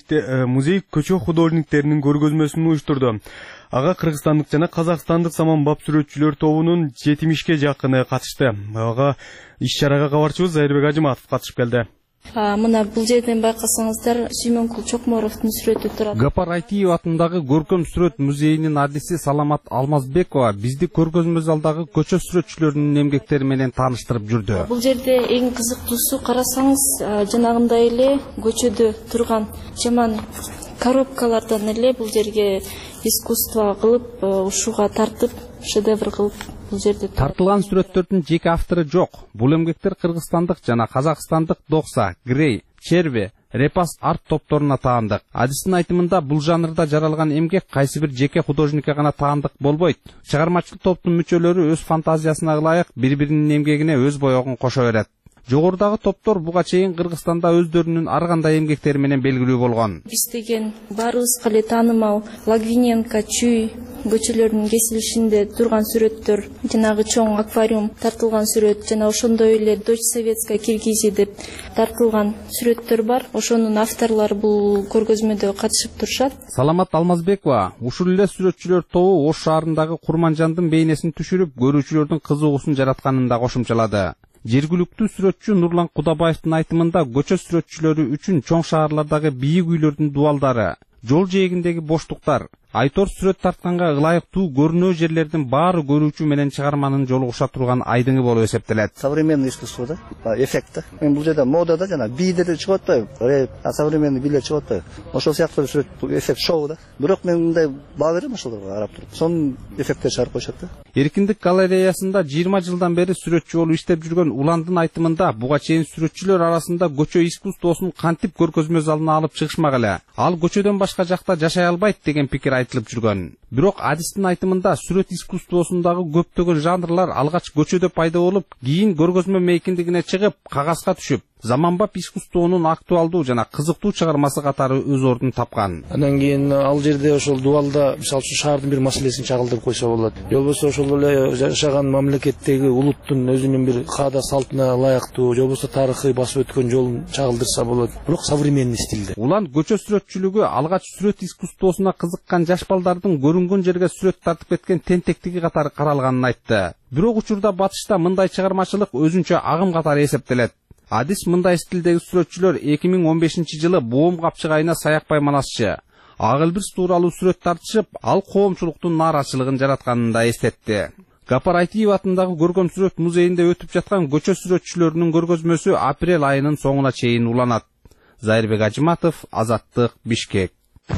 Speaker 1: көчө художниктеринин көргөзмөсүн уюштурду. Ага кыргызстандык жана казакстандык саманбап сүрөтчүлөр тобунун 70 жакыны катышты. Ага иш-чарага кабарчыбыз Зайырбек Ажыматов катышып келди.
Speaker 16: Мына бул жерден байкасаңыздар Сүймөнкул Чокморовдун сүрөтү турат.
Speaker 17: Гапар Айтиев атындагы көркөм сүрөт музейинин адиси Саламат Алмазбекова бизди көргөзмө залдагы көчө сүрөтчүлөрүнүн эмгектери менен тааныштырып жүрдү.
Speaker 16: Бул жерде эң кызыктуусу карасаңыз жанагындай эле көчөдө турган жаман коробкалардан эле бул жерге искусство кылып, ушуга тартып, шедевр кылып бул жерде
Speaker 17: тартылган сүрөттөрдүн жеке автору жок. Бул эмгектер кыргызстандык жана казакстандык Докса, Грей, Черве, Репас арт топторуна таандык. Адистин айтымында бул жанрда жаралган эмгек кайсы бир жеке художникке гана таандык болбойт. Чыгармачылык топтун мүчөлөрү өз фантазиясына ылайык бири-биринин эмгегине өз боёгун кошо берет. Жогорудагы топтор буга чейин Кыргызстанда өздөрүнүн ар кандай эмгектери менен белгилүү болгон.
Speaker 16: Биз деген баарыбызга эле таанымал Лагвиненко, Чүй көчөлөрүнүн кесилишинде турган сүрөттөр, жанагы чоң аквариум тартылган сүрөт, жана ошондой эле Дочь Советская Киргизия деп тартылган сүрөттөр бар. Ошонун авторлору бул көргөзмөдө катышып турушат.
Speaker 17: Саламат Алмазбекова ушул эле сүрөтчүлөр тобу Ош шаарындагы Курманжандын бейнесин түшүрүп, көрүүчүлөрдүн кызыгуусун жаратканын да кошумчалады. Жергиликтүү сүрөтчү Нурлан Кудабаевдин айтымында көчө сүрөтчүлөрү үчүн чоң шаарлардагы бийик үйлөрдүн дубалдары, жол жээгиндеги боштуктар, айтор сүрөт тартканга ылайыктуу көрүнүү жерлердин баары көрүүчү менен чыгарманын жолугуша турган айдыңы болуп эсептелет.
Speaker 18: Современный искусство да, эффект. Мен бул жерде модада жана бийдер чыгып атпайбы, современный бийлер чыгып атпайбы. Ошол сыяктуу сүрөт эффект шоу да. Бирок мен мындай баа берем ошолорго карап туруп. Сонун эффекттер чыгарып коюшат да.
Speaker 17: Эркиндик галереясында 20 жылдан бери сүрөтчү болуп иштеп жүргөн Уландын айтымында буга чейин сүрөтчүлөр арасында көчө искусствосун кантип көргөзмө залына алып чыгышмак эле. Ал көчөдөн башка жакта жашай албайт деген пикир айтылып жүргөн. Бирок адистин айтымында сүрөт искусствосундагы көптөгөн жанрлар алгач көчөдө пайда болуп, кийин көргөзмө мейкиндигине чыгып, кагазга түшүп, заманбап искусствонун актуалдуу жана кызыктуу чыгармасы катары өз ордун тапкан.
Speaker 19: Андан кийин ал жерде ошол дубалда мисалы үчүн шаардын бир маселесин чагылдырып койсо болот. Же болбосо ошол эле жашаган мамлекеттеги улуттун өзүнүн бир каада салтына ылайыктуу, же болбосо тарыхый басып өткөн жолун чагылдырса болот. Бирок современный стилде.
Speaker 17: Улан көчө сүрөтчүлүгү алгач сүрөт искусствосуна кызыккан жаш балдардын көрүнгөн жерге сүрөт тартып кеткен тентектиги катары каралганын айтты. Бирок учурда батышта мындай чыгармачылык өзүнчө агым катары эсептелет. Адис мындай стилдеги сүрөтчүлөр 2015-жылы Боом капчык айына Саякбай Манасчы Агылбирс тууралуу сүрөт тартышып, ал коомчулуктун нааразычылыгын жаратканын да эстетти. Гапар Айтиев атындагы көркөм сүрөт музейинде өтүп жаткан көчө сүрөтчүлөрүнүн көргөзмөсү апрель айынын соңуна чейин уланат. Зайырбек Ажыматов, Азаттык, Бишкек.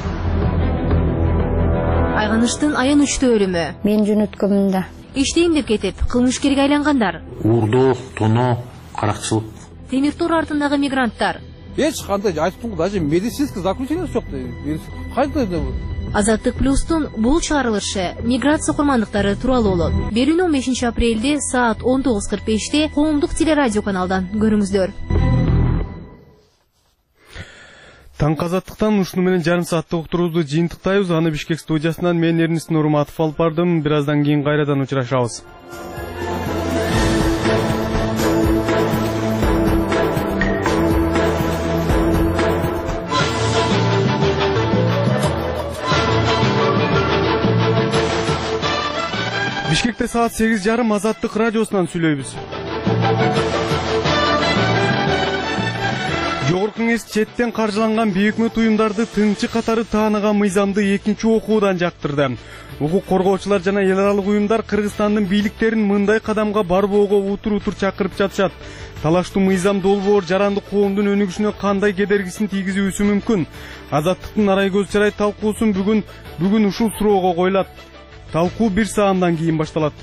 Speaker 20: Айганыштын аянычтуу өлүмү.
Speaker 21: Мен жөнөткөмүн да.
Speaker 20: Иштейм деп кетип, кылмышкерге айлангандар.
Speaker 22: Уурдоо, тоноо, каракчылык
Speaker 20: темир тор артындагы мигранттар.
Speaker 17: Эч кандай айтып даже медицинский заключение жок. Кайда бул?
Speaker 20: Азаттык плюстун бул чыгарылышы миграция курмандыктары тууралуу болот. Берүүнү 15 апрелде саат 19:45 коомдук телерадио каналдан көрүңүздөр.
Speaker 1: Таңкы азаттыктан ушуну менен жарым сааттык уктуруубузду жыйынтыктайбыз. Аны Бишкек студиясынан мен Эрнис Нурматов алып бардым. Бираздан кийин кайрадан учурашабыз. Бишкекте саат 8:30 Азаттык радиосунан сүйлөйбүз. Жогорку Кеңеш четтен каржыланган бейөкмөт уюмдарды тыңчы катары тааныган мыйзамды экинчи окуудан жактырды. Укук коргоочулар жана эл аралык уюмдар Кыргызстандын бийликтерин мындай кадамга барбоого утур-утур чакырып жатышат. Талаштуу мыйзам долбоор жарандык коомдун өнүгүшүнө кандай кедергисин тийгизүүсү мүмкүн? Азаттыктын арай көз чарай талкуусун бүгүн ушул суроого коюлат. Талкуу 1 саамдан кийин башталат.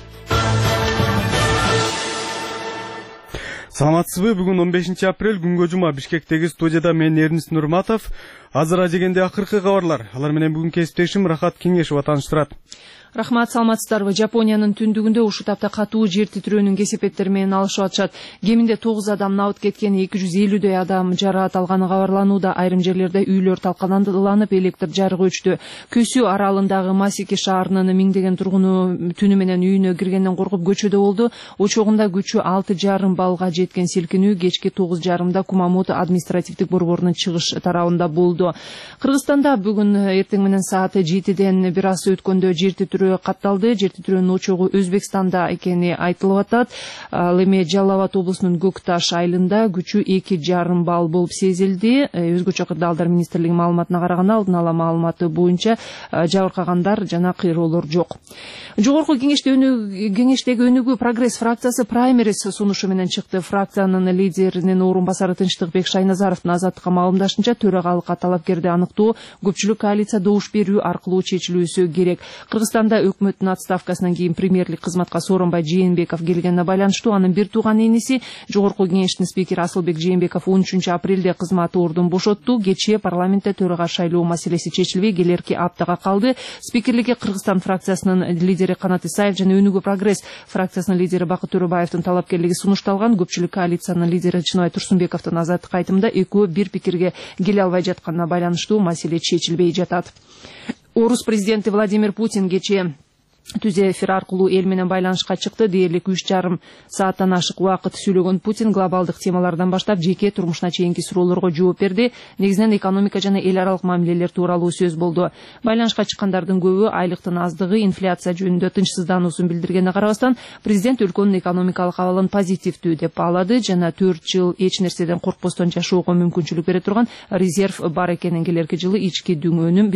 Speaker 1: Саламатсызбы? Бүгүн 15 апрель күнгө жума. Бишкектеги студияда мен Эрнис Нурматов. Азыр ажегенде акыркы кабарлар. Алар менен бүгүн кесиптешим Рахат Кеңешова тааныштырат.
Speaker 4: Рахмат, саламатсыздарбы. Жапониянын түндүгүндө ушул тапта катуу жер титирөөнүн кесепеттери менен алышып атышат. Кеминде 9 адам набыт кеткен, 250дөй адам жараат алганы кабарланууда. Айрым жерлерде үйлөр талкаланып, электр жарыгы өчтү. Көсүү аралындагы Масики шаарынын миңдеген тургуну түнү менен үйүнө киргенден коркуп көчөдө болду. Очогунда күчү 6,5 баллга жеткен селкинүү кечки 9:30 Кумамото административдик борборунун чыгыш тарабында болду. Кыргызстанда бүгүн эртең менен саат 7ден бир аз өткөндө жер катталды. Жер титирөөнүн очогу Өзбекстанда экени айтылып атат. Ал эми Жалал Абад облусунун Көкташ айылында күчү 2,5 балл болуп сезилди. Өзгөчө кырдаалдар министрлигинин маалыматына караганда, алдын ала маалыматы боюнча жабыркагандар жана кыйроолор жок. Жогорку кеңештеги өнүгүү прогресс фракциясы праймерис сунушу менен чыкты. Фракциянын лидеринин орун басары Тынчтыкбек Шайназаровдун Азаттыкка маалымдашынча, төрагалыкка талапкерди аныктоо көпчүлүк коалиция добуш берүү аркылуу чечилүүсү керек. Кыргызстанда өкмөттүн отставкасынан кийин премьерлик кызматка Сооронбай Жээнбеков келгенине байланыштуу анын бир тууган эниси Жогорку Кеңештин спикери Асылбек Жээнбеков 13 апрелде кызматы ордун бошотту. Кечээ парламентте төрага шайлоо маселеси чечилбей келерки аптага калды. Спикерликке Кыргызстан фракциясынын лидери Канат Исаев жана Өнүгүү прогресс фракциясынын лидери Бакыт Төрөбаевдин талапкерлиги сунушталган. Көпчүлүк коалициянын лидери Чыныбай Турсунбековдун Азаттык айтымында экөө бир пикирге келе албай жатканына байланыштуу маселе чечилбей жатат. Орус президенти Владимир Путин кечээ түз эфир аркылуу эл менен байланышка чыкты. Дээрлик 3,5 сааттан ашык убакыт сүйлөгөн Путин глобалдык темалардан баштап жеке турмушуна чейинки суроолорго жооп берди. Негизинен экономика жана эл аралык мамилелер тууралуу сөз болду. Байланышка чыккандардын көбү айлыктын аздыгы, инфляция жөнүндө тынчсыздануусун билдиргенине карабастан, президент өлкөнүн экономикалык абалын позитивдүү деп баалады жана 4 жыл эч нерседен коркпостон жашоого мүмкүнчүлүк бере турган резерв бар экенин, келерки жылы ички дүңөөнүн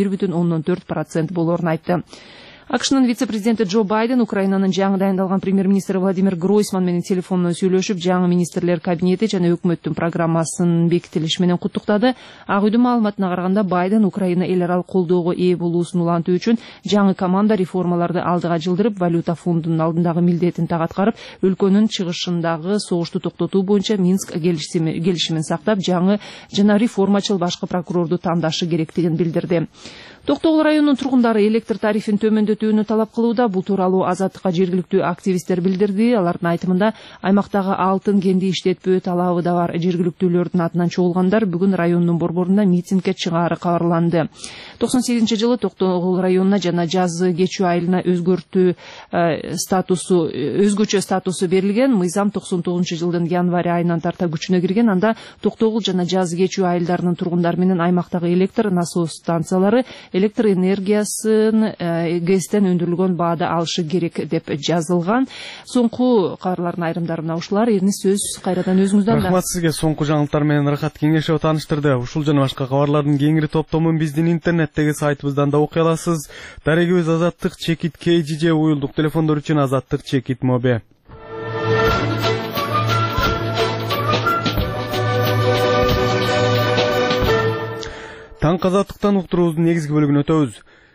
Speaker 4: 1,4% болоорун айтты. АКШнын вице-президенти Джо Байден Украинанын жаңы дайындалган премьер-министри Владимир Гройсман менен телефондон сүйлөшүп, жаңы министрлер кабинети жана өкмөттүн программасынын бекитилиши менен куттуктады. Ак үйдүн маалыматына караганда, Байден Украина эл аралык колдоого ээ болуусун улантуу үчүн жаңы команда реформаларды алдыга жылдырып, валюта фондунун алдындагы милдетин так аткарып, өлкөнүн чыгышындагы согушту токтотуу боюнча Минск келишимин сактап, жаңы жана реформачыл башкы прокурорду тандашы керектигин билдирди. Токтогул районунун тургундары электр тарифин төмөндөтүүнү талап кылууда. Бул тууралуу Азаттыкка жергиликтүү активисттер билдирди. Алардын айтымында, аймактагы алтын кенди иштетпөө талабы да бар. Жергиликтүүлөрдүн атынан чогулгандар бүгүн райондун борборунда митингге чыгаары кабарланды. 98-жылы Токтогул районуна жана жазы кечүү айылына өзгөчө статусу берилген. Мыйзам 99-жылдын январь айынан тарта күчүнө кирген. Анда Токтогул жана жазы кечүү айылдарынын тургундары менен аймактагы электр насос станциялары электр энергиясын ГЭСтен өндүрүлгөн баада алышы керек деп жазылган. Соңку кабарлардын айрымдары мына ушулар. Эрнис, сөз кайрадан өзүңүздөн.
Speaker 1: Рахмат сизге. Соңку жаңылыктар менен Рахат Кеңешова тааныштырды. Ушул жана башка кабарлардын кеңири топтомун биздин интернеттеги сайтыбыздан да окуй аласыз. Дарегибиз Азаттык чекит KGJ уюлдук телефондор үчүн Азаттык чекит Мобе. Таңкы Азаттыктан уктуруубуздун негизги бөлүгүнө өтөбүз.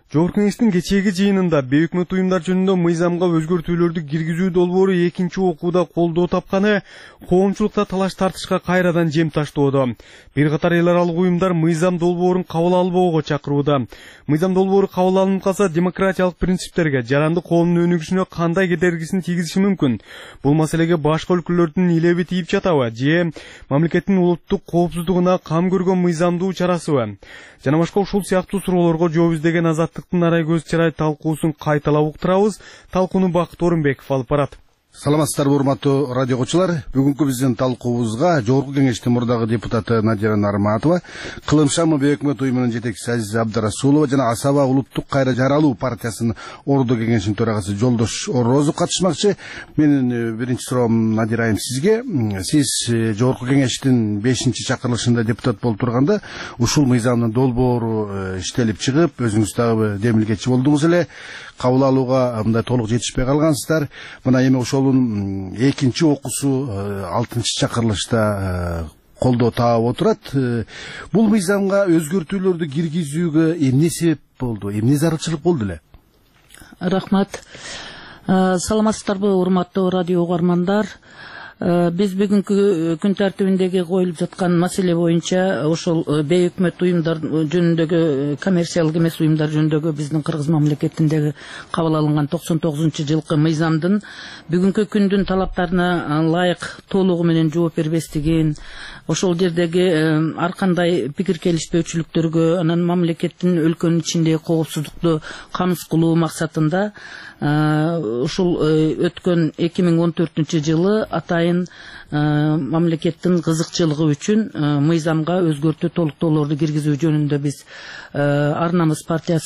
Speaker 1: Жогорку Кеңештин кечээги жыйынында бейөкмөт уюмдар жөнүндө мыйзамга өзгөртүүлөрдү киргизүү долбоору экинчи окууда колдоо тапканы коомчулукта талаш тартышка кайрадан жем таштоодо. Бир катар эл аралык уюмдар мыйзам долбоорун кабыл албоого чакырууда. Мыйзам долбоору кабыл алынып калса демократиялык принциптерге, жаранды коомдун өнүгүшүнө кандай кедергисин тийгизиши мүмкүн? Бул маселеге башка өлкөлөрдүн илеби тийип жатабы же мамлекеттин улуттук коопсуздугуна кам көргөн мыйзамдуу чарасыбы? Жана башка ушул сыяктуу суроолорго жооп издеген Азаттыктын арай көз чырай талкуусун кайталап уктурабыз. Талкууну Бакыт Орунбеков алып барат.
Speaker 21: Саламатсыздарбы, урматтуу радиочулар. Бүгүнкү биздин талкуубузга Жогорку Кеңештин мурдагы депутаты Надира Нарматова, Кылым шамы бейөкмөт уюмунун жетекчиси Азиза Абдрасулова жана Асаба улуттук кайра жаралуу партиясынын Ордо Кеңешинин төрагасы Жолдош Орозов катышмакчы. Менин биринчи суроом Надира айым сизге. Сиз Жогорку Кеңештин 5-чакырылышында депутат болуп турганда ушул мыйзамдын долбоору иштелип чыгып, өзүңүз дагы демилгечи болдуңуз эле. Кабыл алууга мындай толук жетишпей калгансыздар. Мына эми ошолун экинчи окуусу 6-чакырылышта колдоо таап отурат. Бул мыйзамга өзгөртүүлөрдү киргизүүгө эмне себеп болду? Эмне зарылчылык болду эле?
Speaker 22: Рахмат. Саламатсыздарбы, урматтуу радио угармандар. Биз бүгүнкү күн тартибиндеги коюлуп жаткан маселе боюнча ошол бейөкмөт уюмдар жөнүндөгү, коммерциялык эмес уюмдар жөнүндөгү биздин Кыргыз мамлекетиндеги кабыл алынган 99-жылкы мыйзамдын бүгүнкү күндүн талаптарына ылайык толугу менен жооп бербестигин, ошол жердеги ар кандай пикир келишпөөчүлүктөргө, анан мамлекеттин өлкөнүн ичиндеги коопсуздукту камсыз кылуу максатында ушул өткөн 2014-жылы атайын мамлекеттин кызыкчылыгы үчүн мыйзамга өзгөртүү толуктоолорду киргизүү жөнүндө биз Ар намыс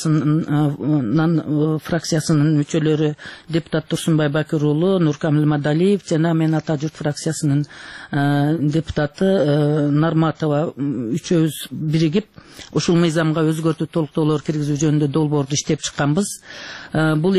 Speaker 22: партиясынын фракциясынын мүчөлөрү депутат Турсунбай Бакыр уулу, Нуркамил Мадалиев жана мен Ата журт фракциясынын депутаты Нарматова үчөөбүз биригип ушул мыйзамга өзгөртүү толуктоолор киргизүү жөнүндө долбоорду иштеп чыкканбыз. Бул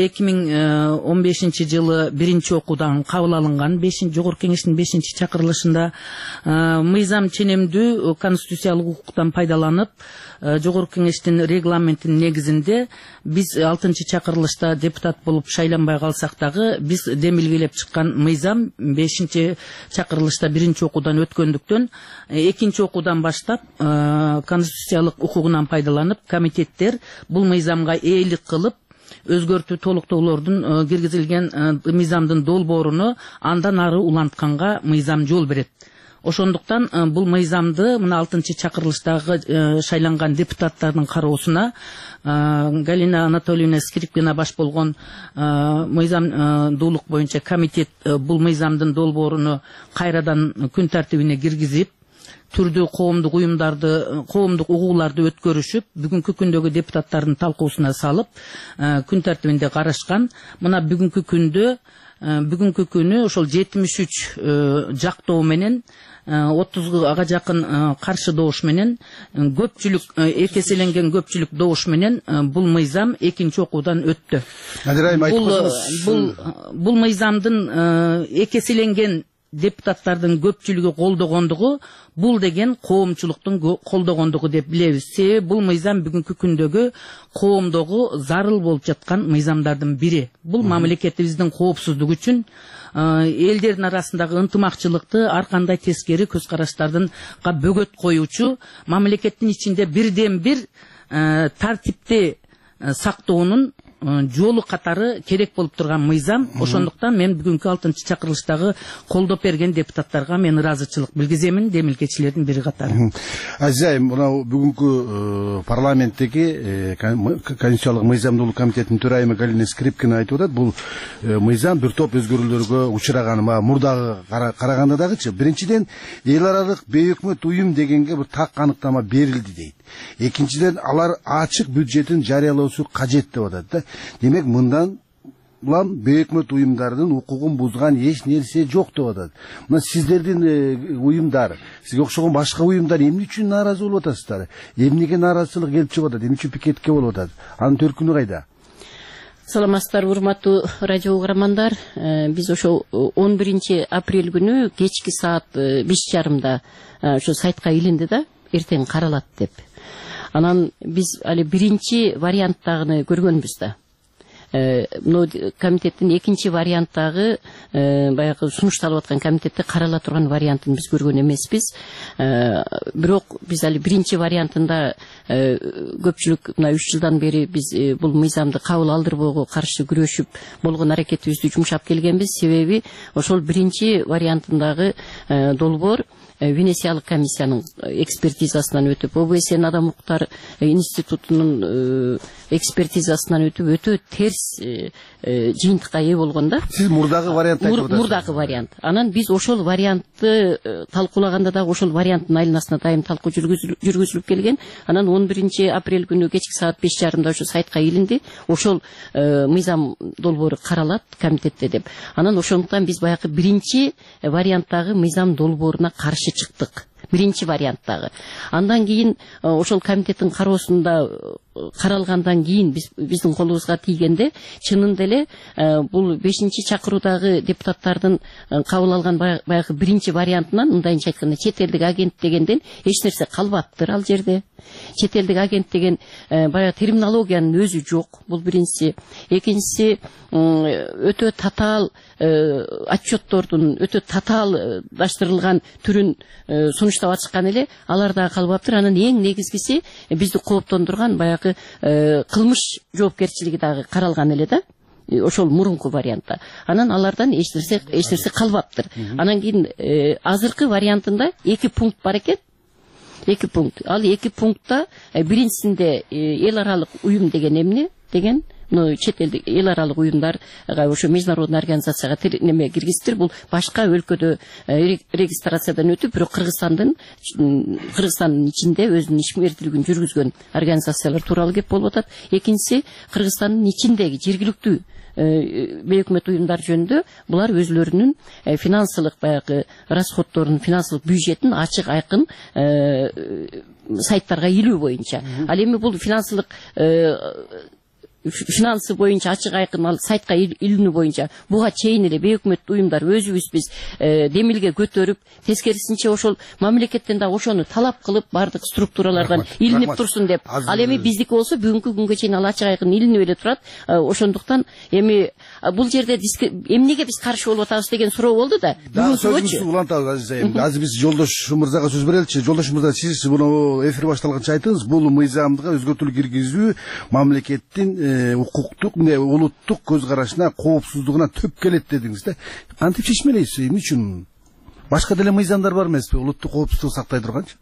Speaker 22: 2015-жылы биринчи окуудан кабыл алынган Жогорку Кеңештин 5-чакырылышында мыйзам ченемдүү конституциялык укуктан пайдаланып, Жогорку Кеңештин регламентинин негизинде биз 6-чакырылышта депутат болуп шайланбай калсак дагы биз демилгелеп чыккан мыйзам 5-чакырылышта биринчи окуудан өткөндүктөн 2-нчи окуудан баштап конституциялык укугунан пайдаланып комитеттер бул мыйзамга ээлик кылып өзгөртүү толуктоолордун киргизилген мыйзамдын долбооруну андан ары улантканга мыйзам жол берет. Ошондуктан бул мыйзамды мына 6-чакырылыштагы шайланган депутаттардын кароосуна Галина Анатольевна Скрипкина баш болгон мыйзамдуулук боюнча комитет бул мыйзамдын долбооруну кайрадан күн тартибине киргизип, түрдүү коомдук уюмдарды, коомдук угууларды өткөрүшүп, бүгүнкү күндөгү депутаттардын талкуусуна салып, күн тартибинде карашкан. Мына бүгүнкү күнү ошол 73 жактоо менен 30га жакын каршы добуш менен көпчүлүк экеселенген көпчүлүк добуш менен бул мыйзам 2-нчи окуудан өттү. Бул мыйзамдын экеселенген депутаттардын көпчүлүгү колдогондугу бул деген коомчулуктун колдогондугу деп билебиз. Себеби бул мыйзам бүгүнкү күндөгү коомдогу зарыл болуп жаткан мыйзамдардын бири. Бул мамлекетибиздин коопсуздугу үчүн элдердин арасындагы ынтымакчылыкты ар кандай тескери көз караштардын бөгөт коюучу, мамлекеттин ичинде бирден бир тартипти сактоонун жолу катары керек болуп турган мыйзам. Ошондуктан мен бүгүнкү 6-чакырылыштагы колдоп берген депутаттарга мен ыраазычылык билгиземин, демилгечилердин бири катары.
Speaker 21: Азизайым, мына бүгүнкү парламенттеги Конституциялык мыйзамдуулук комитетинин төрайымы Галина Скрипкина айтып атат, бул мыйзам бир топ өзгөрүүлөргө учураган. Мурдагы караганда дагычы, биринчиден эл аралык бейөкмөт уюм дегенге бир так аныктама берилди дейт. Экинчиден алар ачык бюджетин жарыялоосу кажет деп атат. Демек мындан улам бейөкмөт уюмдардын укугун бузган эч нерсе жок деп атат. Мына сиздердин уюмдар, сизге окшогон башка уюмдар эмне үчүн нааразы болуп атасыздар? Эмнеге нааразычылык келип чыгып атат? Эмне үчүн пикетке болуп атат? Анын төркүнү кайда?
Speaker 23: Саламатсыздар, урматтуу радио угармандар. Биз ошо 11 апрель күнү кечки саат 5:30 ошо сайтка илинди да. эртең каралат деп. Анан биз али биринчи варианттагыны көргөнбүз да. Комитеттин экинчи варианттагы баягы сунушталып аткан комитетте карала турган вариантын биз көргөн эмеспиз. Бирок биз али биринчи вариантында көпчүлүк мына 3 жылдан бери биз бул мыйзамды кабыл алдырбоого каршы күрөшүп болгон аракетибизди жумшап келгенбиз. Себеби ошол биринчи вариантындагы долбоор Венециялык комиссиянын экспертизасынан өтүп, ОБСЕ адам укуктар институтунун экспертизасынан өтүп, өтө терс жыйынтыкка ээ болгон да.
Speaker 21: Сиз мурдагы вариантты айтып атасыз.
Speaker 23: Мурдагы вариант. Анан биз ошол вариантты талкуулаганда да ошол варианттын айланасына дайым талкуу жүргүзүлүп келген. Анан 11 апрель күнү кечки саат 5:30 ошо сайтка илинди. Ошол мыйзам долбоору каралат комитетте деп. Анан ошондуктан биз баягы биринчи варианттагы мыйзам долбооруна каршы чыктык. Биринчи варианттагы. Андан кийин ошол комитеттин кароосунда каралгандан кийин биздин колубузга тийгенде чынында эле бул 5-чакыруудагы депутаттардын кабыл алган баягы биринчи вариантынан, мындайынча айтканда, чет элдик агент дегенден эч нерсе калбаптыр ал жерде. Чет элдик агент деген баягы терминологиянын өзү жок. Бул биринчиси. Экинчиси, өтө татаал отчеттордун өтө татаалдаштырылган түрүн сунуштап ачыккан эле, алар дагы калбаптыр. Анан эң негизгиси бизди кооптондурган баягы кылмыш жоопкерчилиги дагы каралган эле да. Ошол мурунку вариантта. Анан алардан эч нерсе калбаптыр. Анан кийин азыркы вариантында 2 пункт бар экен. 2 пункт. Ал 2 пунктта биринчисинде эл аралык уюм деген эмне деген, чет элдик эл аралык уюмдар ошо международный организацияга неме киргизиптир. Бул башка өлкөдө регистрациядан өтүп, бирок Кыргызстандын ичинде өзүнүн ишмердүүлүгүн жүргүзгөн организациялар тууралуу кеп болуп атат. Экинчиси, Кыргызстандын ичиндеги жергиликтүү бейөкмөт уюмдар жөнүндө булар өзлөрүнүн финансылык баягы расходдорун, финансылык бюджетин ачык айкын сайттарга илүү боюнча. Ал эми бул финансы боюнча ачык айкын ал сайтка илинүү боюнча буга чейин эле бейөкмөт уюмдар өзүбүз биз демилге көтөрүп, тескерисинче ошол мамлекеттен да ошону талап кылып бардык структуралардан илинип турсун деп. Ал эми биздики болсо бүгүнкү күнгө чейин ал ачык айкын илинип эле турат. Ошондуктан эми бул жерде эмнеге биз каршы болуп атабыз деген суроо болду да.
Speaker 21: Сөзүңүздү улантабыз Азиз айым. Азыр биз Жолдош мырзага сөз береличи. Жолдош мырза, сиз муну эфир башталганча айтыңыз, бул мыйзамга өзгөртүүлүк киргизүү мамлекеттин укуктук, улуттук көз карашына, коопсуздугуна төп келет дедиңиз да. Кантип чечмелейсиз? Эмне үчүн? Башка деле мыйзамдар бар эмеспи, улуттук коопсуздугу сактай турганчы?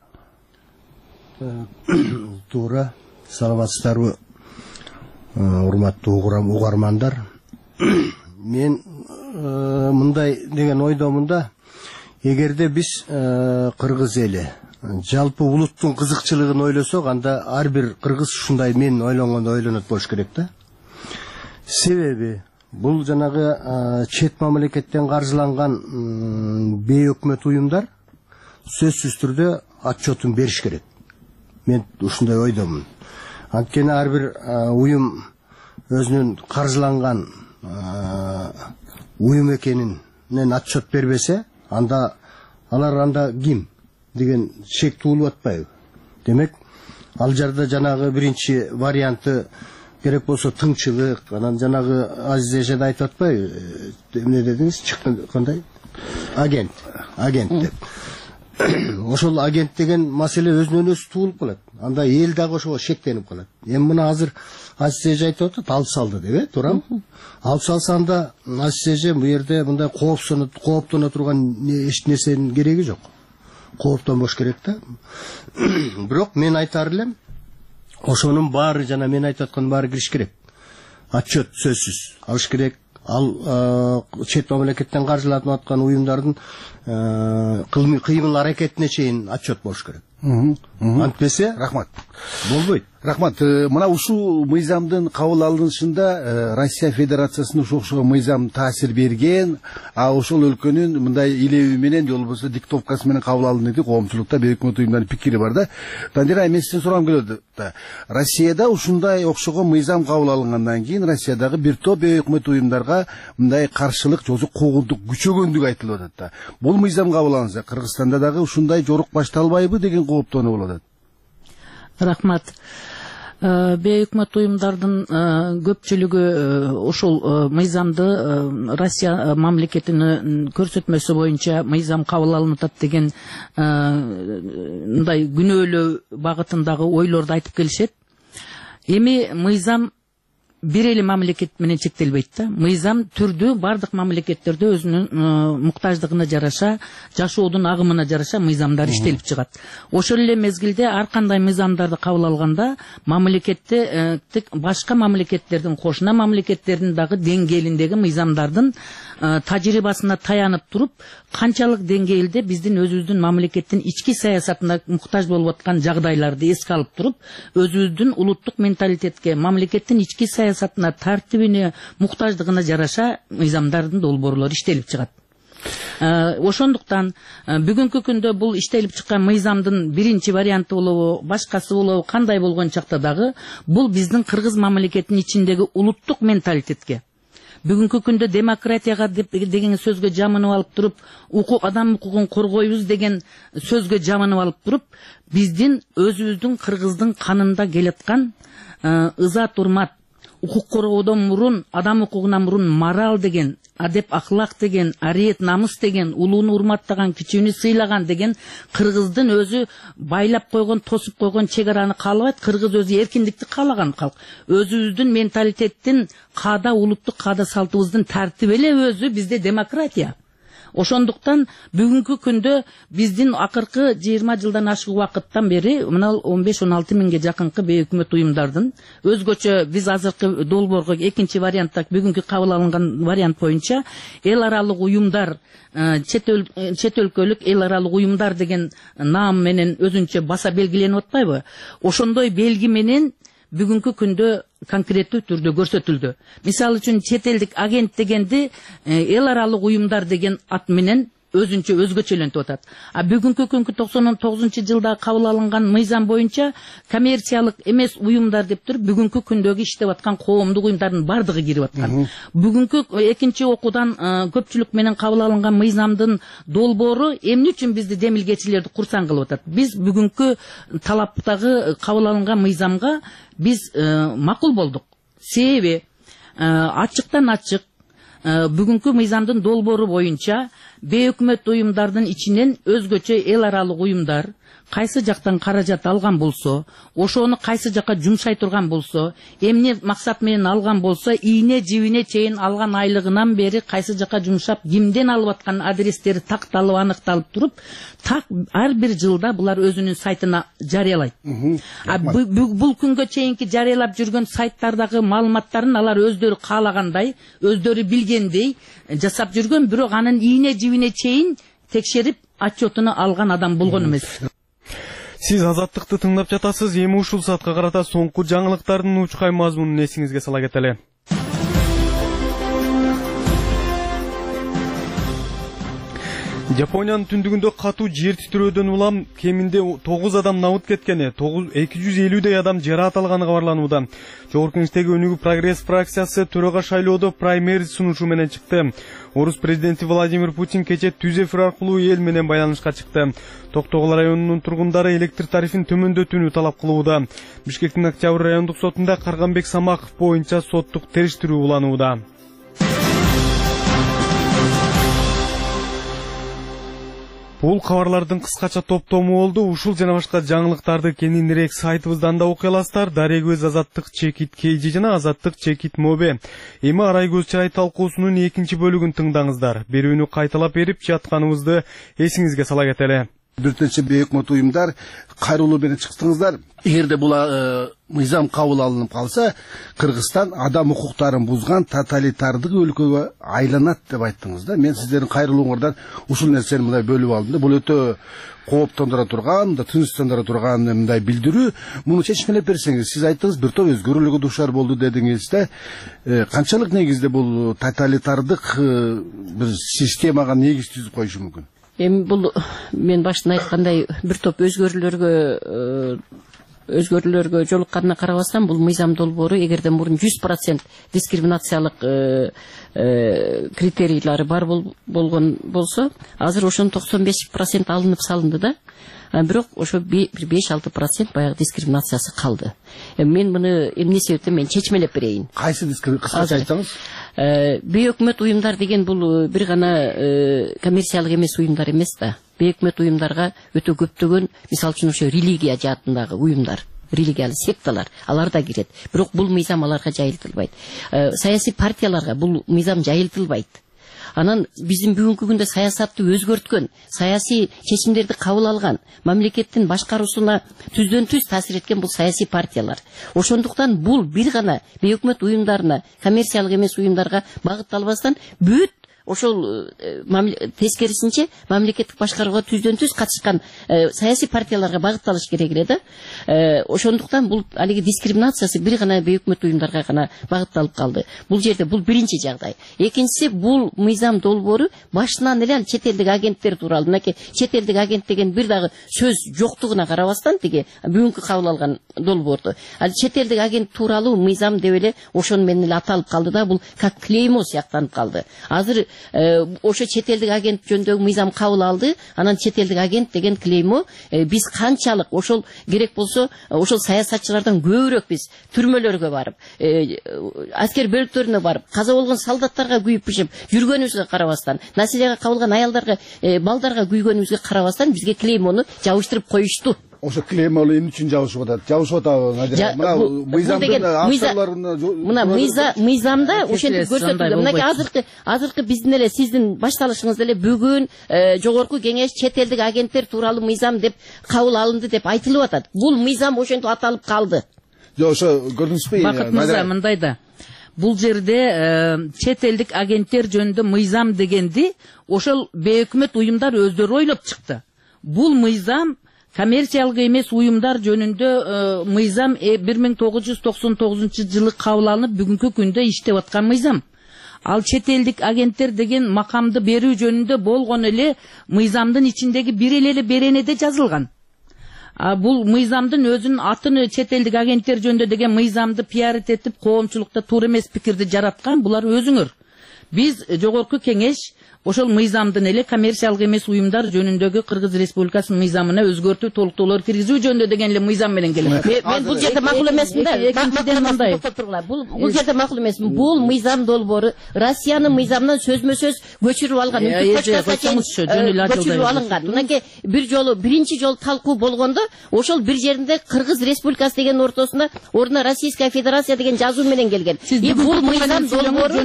Speaker 2: Туура, саламатсыздарбы, урматтуу угармандар. Мен мындай деген ойдомун да, эгерде биз кыргыз эли жалпы улуттун кызыкчылыгын ойлосок, анда ар бир кыргыз ушундай мен ойлонгондо ойлонот болуш керек да. Себеби бул жанагы чет мамлекеттен каржыланган бейөкмөт уюмдар сөзсүз түрдө отчетун бериш керек. Мен ушундай ойдомун. Анткени ар бир уюм өзүнүн каржыланган уюм экенинен отчет бербесе, алар ким деген шек туулуп атпайбы? Демек, ал жерде жанагы биринчи варианты керек болсо тыңчылык, анан жанагы Азиз эже да айтып атпайбы? Эмне дедиңиз? Кандай? Агент деп. Ошол агент деген маселе өзүнөн өзү туулуп калат. Анда эл дагы ошого шектенип калат. Эми мына азыр Азиз эже айтып атат, ал салды деп, туурамы? Ал салса, анда Азиз эже бу жерде мындай кооптоно турган эч нерсенин кереги жок. Кооптонбош керек да. Бирок мен айтар элем, ошонун баары, жана мен айтып аткан баары кириш керек. Отчет сөзсүз алыш керек. Ал чет мамлекеттен каржыланып аткан уюмдардын кыймыл аракетине чейин отчет болуш керек. Антпесе,
Speaker 21: рахмат.
Speaker 2: Болбойт.
Speaker 21: Рахмат. Мына ушул мыйзамдын кабыл алынышында Россия Федерациясына ошол мыйзам таасир берген, а ошол өлкөнүн мындай илеби менен же болбосо диктовкасы менен кабыл алынды деп коомчулукта өкмөт уюмдарынын пикири бар да. Тандира, мен сизден сурагым келет да. Россияда ушундай окшогон мыйзам кабыл алынгандан кийин Россиядагы бир топ өкмөт уюмдарга мындай каршылык же куугунтук күчөгөндүгү айтылып атат да. Бул мыйзам кабыл алынса, Кыргызстанда дагы ушундай жорук башталбайбы деген кооптонуу болот.
Speaker 22: Рахмат. Бейөкмөт уюмдардын көпчүлүгү ошол мыйзамды Россия мамлекетинин көрсөтмөсү боюнча мыйзам кабыл алынып атат деген мындай күнөөлөө багытындагы ойлорду айтып келишет. Эми мыйзам бир эле мамлекет менен чектелбейт да. Мыйзам түрдүү бардык мамлекеттерде өзүнүн муктаждыгына жараша, жашоодун агымына жараша мыйзамдар иштелип чыгат. Ошол эле мезгилде ар кандай мыйзамдарды кабыл алганда мамлекетте башка мамлекеттердин, кошуна мамлекеттердин дагы деңгээлиндеги мыйзамдардын тажрыйбасына таянып туруп, канчалык деңгээлде биздин өзүбүздүн мамлекеттин ички саясатына муктаж болуп аткан жагдайларды эске алып туруп, өзүбүздүн улуттук менталитетке, мамлекеттин ички саясатына, тартибине, муктаждыгына жараша мыйзамдардын долбоорлору иштелип чыгат. Ошондуктан бүгүнкү күндө бул иштелип чыккан мыйзамдын биринчи варианты болобу, башкасы болобу, кандай болгон чакта дагы бул биздин кыргыз мамлекетинин ичиндеги улуттук менталитетке, бүгүнкү күндө демократияга деген сөзгө жамынып алып туруп, адам укугун коргойбуз деген сөзгө жамынып алып туруп, биздин өзүбүздүн кыргыздын канында келаткан ызат урмат, укук коргоодон мурун, адам укугунан мурун мораль деген, адеп ахлак деген, ариет намыс деген, улууну урматтаган, кичүүнү сыйлаган деген кыргыздын өзү байлап койгон, тосуп койгон чек араны каалабайт. Кыргыз өзү эркиндикти каалаган калк. Өзүбүздүн менталитеттин, каада улуттук каада салтыбыздын тартиби эле өзү бизде демократия. Ошондуктан бүгүнкү күндө биздин акыркы 20 жылдан ашык убакыттан бери мына 15-16 миңге жакынкы бейөкмөт уюмдардын өзгөчө биз азыркы долбоорго экинчи вариантта бүгүнкү кабыл алынган вариант боюнча эл аралык уюмдар, чет өлкөлүк эл аралык уюмдар деген наам менен өзүнчө баса белгиленип атпайбы? Ошондой белги менен бүгүнкү күндө конкреттүү түрдө көрсөтүлдү. Мисалы үчүн чет элдик агент дегенди эл аралык уюмдар деген ат менен өзүнчө өзгөчөлөнтүп атат. А бүгүнкү күnkү 99-жылда кабыл алынган мыйзам боюнча коммерциялык эмес уюмдар деп туруп бүгүнкү күндөгү иштеп аткан коомдук уюмдардын бардыгы кирип аткан. Бүгүнкү экинчи окуудан көпчүлүк менен кабыл алынган мыйзамдын долбоору эмне үчүн бизди демилгечилерди курсан кылып атат? Биз бүгүнкү талаптагы кабыл алынган мыйзамга биз макул болдук. Себеби ачыктан ачык бүгүнкү мыйзамдын долбоору боюнча бейөкмөт уюмдардын ичинен өзгөчө эл аралык уюмдар кайсы жактан каражат алган болсо, ошону кайсы жакка жумшай турган болсо, эмне максат менен алган болсо, ийне жибине чейин алган айлыгынан бери кайсы жакка жумшап, кимден алып аткан адрестери такталып, аныкталып туруп, так ар бир жылда булар өзүнүн сайтына жарыялайт. Бул күнгө чейинки жарыялап жүргөн сайттардагы маалыматтарын алар өздөрү каалагандай, өздөрү билгендей жасап жүргөн, бирок анын ийне жибине чейин текшерип отчетуну алган адам болгон эмес.
Speaker 1: Сиз Азаттыкты тыңдап жатасыз. Эми ушул саатка карата соңку жаңылыктардын учкай мазмунун эсиңизге сала кетели. Жапониянын түндүгүндө катуу жер титирөөдөн улам кеминде 9 адам набыт кеткени, 250 адам жараат алганы кабарланууда. Жогорку Кеңештеги Өнүгүү Прогресс фракциясы төрага шайлоодо праймериз сунушу менен чыкты. Орус президенти Владимир Путин кече түз эфир аркылуу эл менен байланышка чыкты. Токтогул районунун тургундары электр тарифин төмөндөтүүнү талап кылууда. Бишкектин Октябрь райондук сотунда Карганбек Самаков боюнча соттук териштирүү уланууда. Бул кабарлардын кыскача топтому болду. Ушул жана башка жаңылыктарды кененирээк сайтыбыздан да окуй аласыздар. Дарегөз Азаттык чекит KG жана Азаттык чекит Мобе. Эми Арай көз чырай талкуусунун экинчи бөлүгүн тыңдаңыздар. Берүүнү кайталап берип жатканыбызды эсиңизге сала кетели.
Speaker 21: Дүртенче бейөкмөт уюмдар кайрылуу менен чыксаңыздар. Эгерде бул мыйзам кабыл алынып калса, Кыргызстан адам укуктарын бузган тоталитардык өлкөгө айланат деп айттыңыз да. Мен сиздердин кайрылууңардан ушул нерсени мындай бөлүп алдым да. Бул өтө кооптондура турган, тынчтандыра турган мындай билдирүү. Муну чечмелеп берсеңиз, сиз айттыңыз бир топ өзгөрүүлөргө дуушар болду дедиңиз да. Канчалык негизде бул тоталитардык бир системага негиз түзүп коюшу мүмкүн?
Speaker 23: Эми бул мен башында айткандай бир топ өзгөрүүлөргө жолукканына карабастан, бул мыйзам долбоору эгерде мурун 100% дискриминациялык критерийлери бар болгон болсо, азыр ошонун 95% алынып салынды да. Бирок ошо 5-6% баягы дискриминациясы калды. Мен муну эмне себептен мен чечмелеп берейин.
Speaker 21: Кайсы кыскача айтсаңыз?
Speaker 23: Бейөкмөт уюмдар деген бул бир гана коммерциялык эмес уюмдар эмес да. Бейөкмөт уюмдарга өтө көптөгөн, мисалы үчүн ошо религия жаатындагы уюмдар, религиялык секталар, алар да кирет. Бирок бул мыйзам аларга жайылтылбайт. Саясий партияларга бул мыйзам жайылтылбайт. Анан биздин бүгүнкү күндө саясатты өзгөрткөн, саясий чечимдерди кабыл алган, мамлекеттин башкаруусуна түздөн түз таасир эткен бул саясий партиялар. Ошондуктан бул бир гана бейөкмөт уюмдарына, коммерциялык эмес уюмдарга багытталбастан бүт ошол тескерисинче мамлекеттик башкарууга түздөн түз катышкан саясий партияларга багытталыш керек эле да. Ошондуктан бул алиги дискриминациясы бир гана бейөкмөт уюмдарга гана багытталып калды. Бул жерде бул биринчи жагдай. Экинчиси, бул мыйзам долбоору башынан эле ал чет элдик агенттер тууралуу, мынакей чет элдик агент деген бир дагы сөз жоктугуна карабастан, тиги бүгүнкү кабыл алган долбоорду, ал чет элдик агент тууралуу мыйзам деп эле ошону менен эле аталып калды да, бул как клеймо сыяктанып калды. Азыр ошо чет элдик агент жөнүндөгү мыйзам кабыл алды, анан чет элдик агент деген клеймо биз канчалык ошол керек болсо ошол саясатчылардан көбүрөөк биз түрмөлөргө барып, аскер бөлүктөрүнө барып, каза болгон солдаттарга күйүп пишип жүргөнүбүзгө карабастан, населияга кабылган аялдарга, балдарга күйгөнүбүзгө карабастан бизге клеймону жабыштырып коюшту.
Speaker 21: Ошо клеймону эмне үчүн жабышып атат? Жабышып атабы?
Speaker 23: Мына мыйзамда ошентип көрсөтүлгөн. Мынакей азыркы биздин эле сиздин башталышыңыз эле бүгүн жогорку кеңеш чет элдик агенттер тууралуу мыйзам деп кабыл алынды деп айтылып атат. Бул мыйзам ошентип аталып калды.
Speaker 21: Жок, ошо көрдүңүзбү?
Speaker 22: Бакыт мырза, мындай да. Бул жерде чет элдик агенттер жөнүндө мыйзам дегенди ошол бейөкмөт уюмдар өздөрү ойлоп чыкты. Бул мыйзам коммерциялык эмес уюмдар жөнүндө мыйзам 1999 жылы кабыл алынып, бүгүнкү күндө иштеп аткан мыйзам. Ал чет элдик агенттер деген макамды берүү жөнүндө болгон эле мыйзамдын ичиндеги бир эле беренеде жазылган. Бул мыйзамдын өзүнүн атын чет элдик агенттер жөнүндө деген мыйзамды пиарит этип, коомчулукта туура эмес пикирди жараткан булар өзүңөр. Биз жогорку кеңеш ошол мыйзамдын эле коммерциялык эмес уюмдар жөнүндөгү Кыргыз Республикасынын мыйзамына өзгөртүү, толуктоолор киргизүү жөнүндө деген эле мыйзам менен келет.
Speaker 23: Мен бул жерде макул эмесмин да. Бул жерде макул эмесмин. Бул мыйзам долбоору Россиянын мыйзамынан сөзмө-сөз көчүрүп алган. Көчүрүп алынган. Мынакей биринчи жолу талкуу болгондо ошол бир жеринде Кыргыз Республикасы деген ортосунда ордуна Российская Федерация деген жазуу менен келген. Бул мыйзам долбоору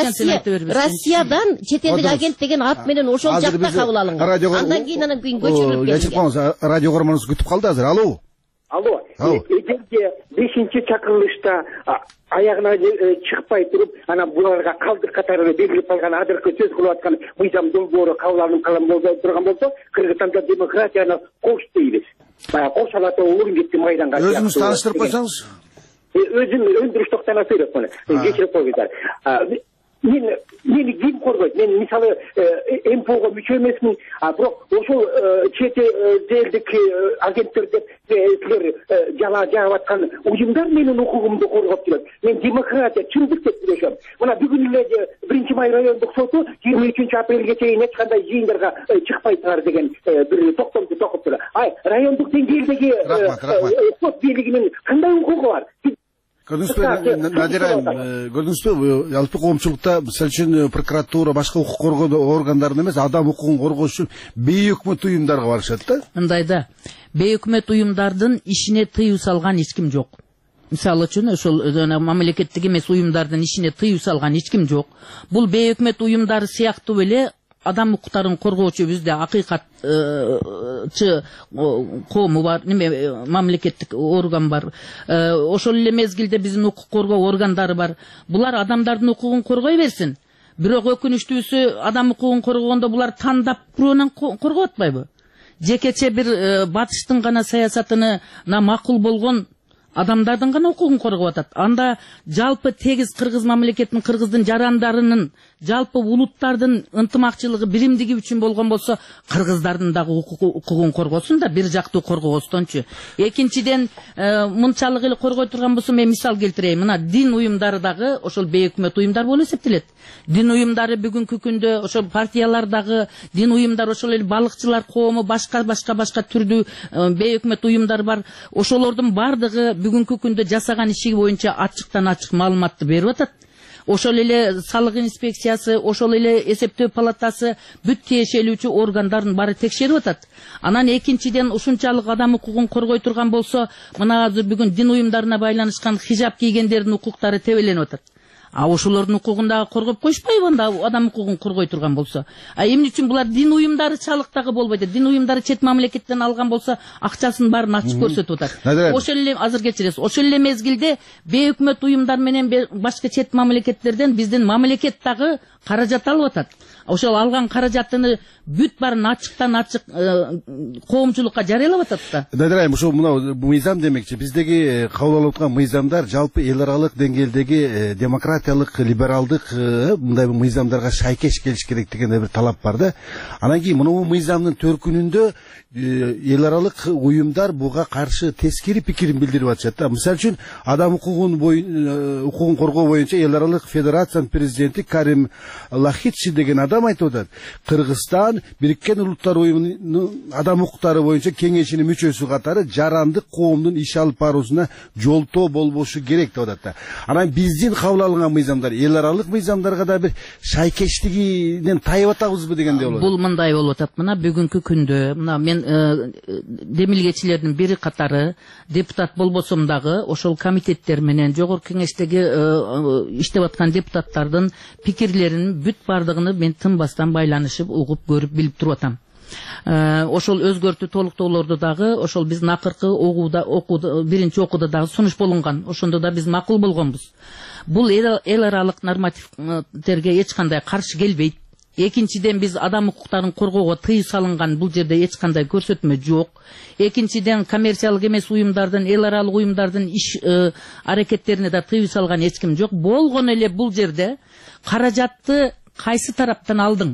Speaker 23: Россиядан чет элдик агент деген ат менен ошол жакта кабыл алынган. Андан кийин көчүрүлүп
Speaker 21: келген. Радио көрмөнүз күтүп калды азыр. Алло.
Speaker 5: Эгерде 5-чакырылышта аягына чыкпай туруп, анан буларга калдык катарында белгилеп калган азыркы сөз кылып аткан мыйзам долбоору кабыл алынып калган турган болсо, Кыргызстанда демократияны кош дейбиз. Баягы кош алаты орун кетти майданга.
Speaker 21: Өзүңүз тааныштырып койсоңуз.
Speaker 5: Өзүм өндүрүш токтана сөйлөп муну. Кечирип койгуңуздар. Мени ким коргойт? Мен мисалы МПОго мүчө эмесмин, бирок ошол чет элдик агенттер деп силер жаап аткан уюмдар менин укугумду коргоп жүрөт. Мен демократия, чындык деп сүйлөшөм. Мына бүгүн эле 1-Май райондук соту 23-апрелге чейин эч кандай жыйындарга чыкпайсыңар деген бир токтомду токуп турду. Райондук деңгээлдеги сот бийлигинин кандай укугу бар?
Speaker 21: Көрдүңүзбү, Надира айым, көрдүңүзбү, жалпы коомчулукта мисалы үчүн прокуратура, башка укук коргоо органдарын эмес, адам укугун коргош үчүн бейөкмөт уюмдарга барышат да.
Speaker 22: Мындай да, бейөкмөт уюмдардын ишине тыюу салган эч ким жок. Мисалы үчүн ошол мамлекеттик эмес уюмдардын ишине тыюу салган эч ким жок. Бул бейөкмөт уюмдары сыяктуу эле адам укуктарын коргоочу бизде акыйкатчы коому бар, мамлекеттик орган бар. Ошол эле мезгилде биздин укук коргоо органдары бар. Булар адамдардын укугун коргой берсин. Бирок өкүнүчтүүсү адам укугун коргогондо булар тандап бирөөнөн коргоп атпайбы? Жекече бир батыштын гана саясатына макул болгон адамдардын гана укугун коргоп атат. Анда жалпы тегиз кыргыз мамлекетинин, кыргыздын жарандарынын, жалпы улуттардын ынтымакчылыгы, биримдиги үчүн болгон болсо, кыргыздардын дагы укугун коргосун да, бир жактуу коргобостончу. Экинчиден, мынчалык эле коргой турган болсо, мен мисал келтирейин. Мына дин уюмдары дагы ошол бейөкмөт уюмдар болуп эсептелет. Дин уюмдары бүгүнкү күндө ошол партиялар дагы, дин уюмдар, ошол эле балыкчылар коому, башка түрдүү бейөкмөт уюмдар бар. Ошолордун бардыгы бүгүнкү күндө жасаган иши боюнча ачыктан ачык маалыматты берип атат. Ошол эле салык инспекциясы, ошол эле эсептөө палатасы, бүт тиешелүүчү органдардын баары текшерип атат. Анан экинчиден ушунчалык адам укугун коргой турган болсо, мына азыр бүгүн дин уюмдарына байланышкан хижап кийгендердин укуктары тебеленип атат. Ошолордун укугун дагы коргоп коюшпайбы анда адам укугун коргой турган болсо? Эмне үчүн булар дин уюмдары чалык дагы болбойт? Дин уюмдары чет мамлекеттен алган болсо, акчасын баарын ачык көрсөтүп атат. Ошол эле азыр кечиресиз. Ошол эле мезгилде бейөкмөт уюмдар менен башка чет мамлекеттерден биздин мамлекет дагы каражат алып атат. Ошол алган каражатыны бүт баарын ачыктан ачык коомчулукка жарыялап атат да.
Speaker 21: Дайрайым, ушул мына мыйзам демекчи, биздеги кабыл алып аткан мыйзамдар жалпы эл аралык деңгээлдеги демократиялык, либералдык мындай мыйзамдарга шайкеш келиш керек деген бир талап бар да. Анан кийин мына мыйзамдын төркүнүндө эл аралык уюмдар буга каршы тескери пикирин билдирип атышат да. Мисалы үчүн адам укугун коргоо боюнча эл аралык федерациянын президенти Карим Лахичи деген адам айтып атат. Кыргызстан Бириккен Улуттар уюмунун адам укуктары боюнча кеңешинин мүчөсү катары жарандык коомдун иш алып баруусуна жолтоо болбошу керек деп атат да. Анан биздин кабыл алынган мыйзамдар эл аралык мыйзамдарга да бир шайкештигинен тайып атабызбы дегенде болот.
Speaker 22: Бул мындай болуп атат. Мына бүгүнкү күндө мына мен демилгечилердин бири катары депутат болбосом дагы ошол комитеттер менен жогорку кеңештеги иштеп аткан депутаттардын пикирлеринин бүт бардыгыны мен тынбастан байланышып, угуп, көрүп, билип туруп атам. Ошол өзгөртүү толуктоолорду дагы ошол биздин акыркы биринчи окууда дагы сунуш болунган. Ошондо да биз макул болгонбуз. Бул эл аралык нормативтерге эч кандай каршы келбейт. Экинчиден биз адам укуктарын коргоого тыюу салынган, бул жерде эч кандай көрсөтмө жок. Экинчиден коммерциялык эмес уюмдардын, эл аралык уюмдардын иш аракеттерине да тыюу салган эч ким жок. Болгон эле бул жерде каражатты кайсы тараптан алдың?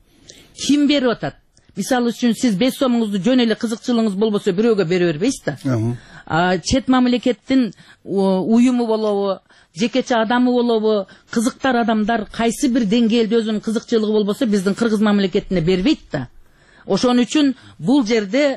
Speaker 22: Ким берип атат? Мисалы үчүн сиз 5 сомуңузду жөн эле кызыкчылыгыңыз болбосо бирөөгө бере бербейсиз да. Чет мамлекеттин уюму болобу, жекече адамы болобу, кызыктар адамдар кайсы бир деңгээлде өзүнүн кызыкчылыгы болбосо биздин кыргыз мамлекетине бербейт да. Ошон үчүн бул жерде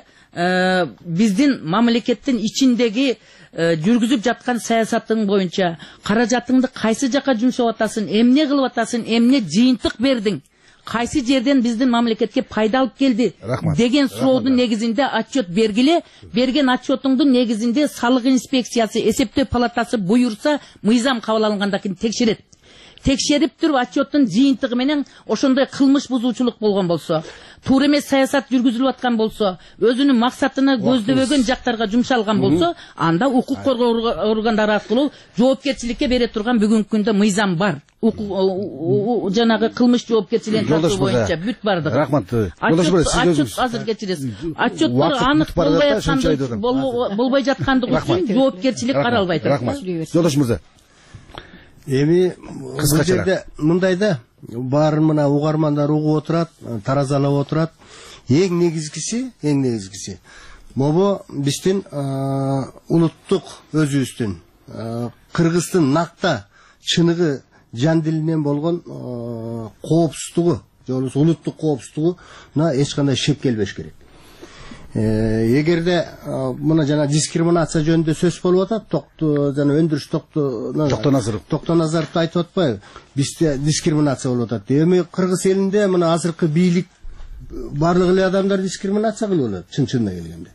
Speaker 22: биздин мамлекеттин ичиндеги жүргүзүп жаткан саясатың боюнча каражатыңды кайсы жака жумшап атасың, эмне кылып атасың, эмне жыйынтык бердиң, кайсы жерден биздин мамлекетке пайда алып келди деген суроодун негизинде отчет бергиле. Берген отчетуңдун негизинде салык инспекциясы, эсептөө палатасы буюрса, мыйзам кабыл алынгандан кийин текшерет. Текшерип туруп отчеттун жыйынтыгы менен ошондой кылмыш бузуучулук болгон болсо, туура эмес саясат жүргүзүлүп аткан болсо, өзүнүн максатына көздөбөгөн жактарга жумшалган болсо, анда укук коргоо органдары аркылуу жоопкерчиликке бере турган бүгүнкү күндө мыйзам бар. Жанагы кылмыш жоопкерчилигин тартуу боюнча бүт бардыгы.
Speaker 21: Рахмат.
Speaker 22: Отчет азыр кечиресиз. Отчеттор анык болбой жаткандыгы үчүн жоопкерчилик каралбай турат.
Speaker 21: Рахмат. Жолдош мырза.
Speaker 2: Эми бул жерде мындай да, баарын мына угармандар угуп отурат, таразалап отурат. Эң негизгиси могу биздин улуттук өзүбүздүн Кыргыздын накта чыныгы жан дилинен болгон коопсуздугу, же болбосо улуттук коопсуздугуна эч кандай шек келбеш керек. Эгерде мына жана дискриминация жөнүндө сөз болуп атат, жана өндүрүш Токтоназаров айтып атпайбы? Бизде дискриминация болуп атат. Эми Кыргыз элинде мына азыркы бийлик барлык эле адамдар дискриминация кылып алат, чын-чынына келгенде.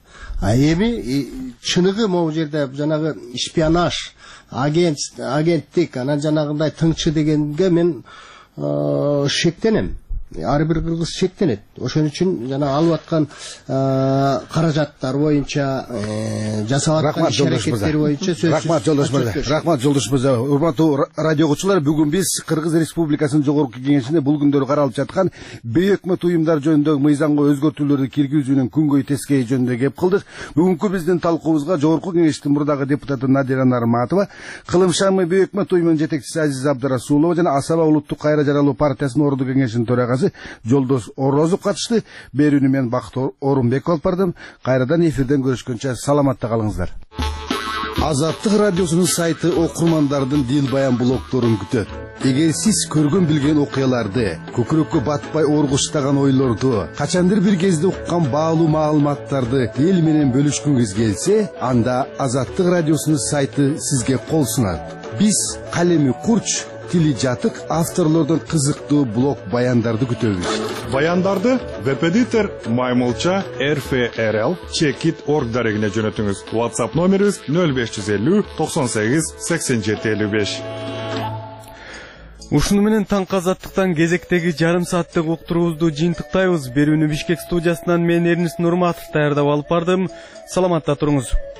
Speaker 2: Эми чыныгы могу жерде жанагы шпионаж, агенттик, анан жанагындай тыңчы дегенге мен шектенем. ар бир кыргыз шектенет. Ошон үчүн жана алып аткан каражаттар боюнча, жасап аткан иш-аракеттер боюнча сөзсүз.
Speaker 21: Рахмат Жолдош мырза. Рахмат Жолдош мырза. Урматтуу радио окуучулар, бүгүн биз Кыргыз Республикасынын жогорку кеңешинде бул күндөрү каралып жаткан бейөкмөт уюмдар жөнүндөгү мыйзамга өзгөртүүлөрдү киргизүүнүн күнгөй тескейи жөнүндө кеп кылдык. Бүгүнкү биздин талкуубузга жогорку кеңештин мурдагы депутаты Надира Нарматова, Кылым шамы бейөкмөт уюмунун жетекчиси Азиз Абдрасулова жана Асаба улуттук кайра жаралуу партиясынын ордуу кеңешинин төрагасы Жолдос Орозов катышты. Берүүнү мен Бакыт Орунбеков алып бардым. Кайрадан эфирден көрүшкөнчө саламатта калыңыздар. Азаттык радиосунун сайты окурмандардын дил баян блогторун күтөт. Эгер сиз көргөн билген окуяларды, көкүрөккө батпай оргуштаган ойлорду, качандыр бир кезде уккан баалуу маалыматтарды эл менен бөлүшкүңүз келсе, анда Азаттык радиосунун сайты сизге кол сунат. Биз калеми курч, тили жатык авторлордон кызыктуу блог баяндарды күтөбүз.
Speaker 7: Баяндарды веб-эдитор Маймылча RFRL Checkit.org дарегине жөнөтүңүз. WhatsApp номерибиз 0550 98 87 55.
Speaker 1: Ушуну менен таңкы азаттыктан кезектеги жарым сааттык уктуруубузду жыйынтыктайбыз. Берүүнү Бишкек студиясынан мен Эрнис Нурматов даярдап алып бардым. Саламатта туруңуз.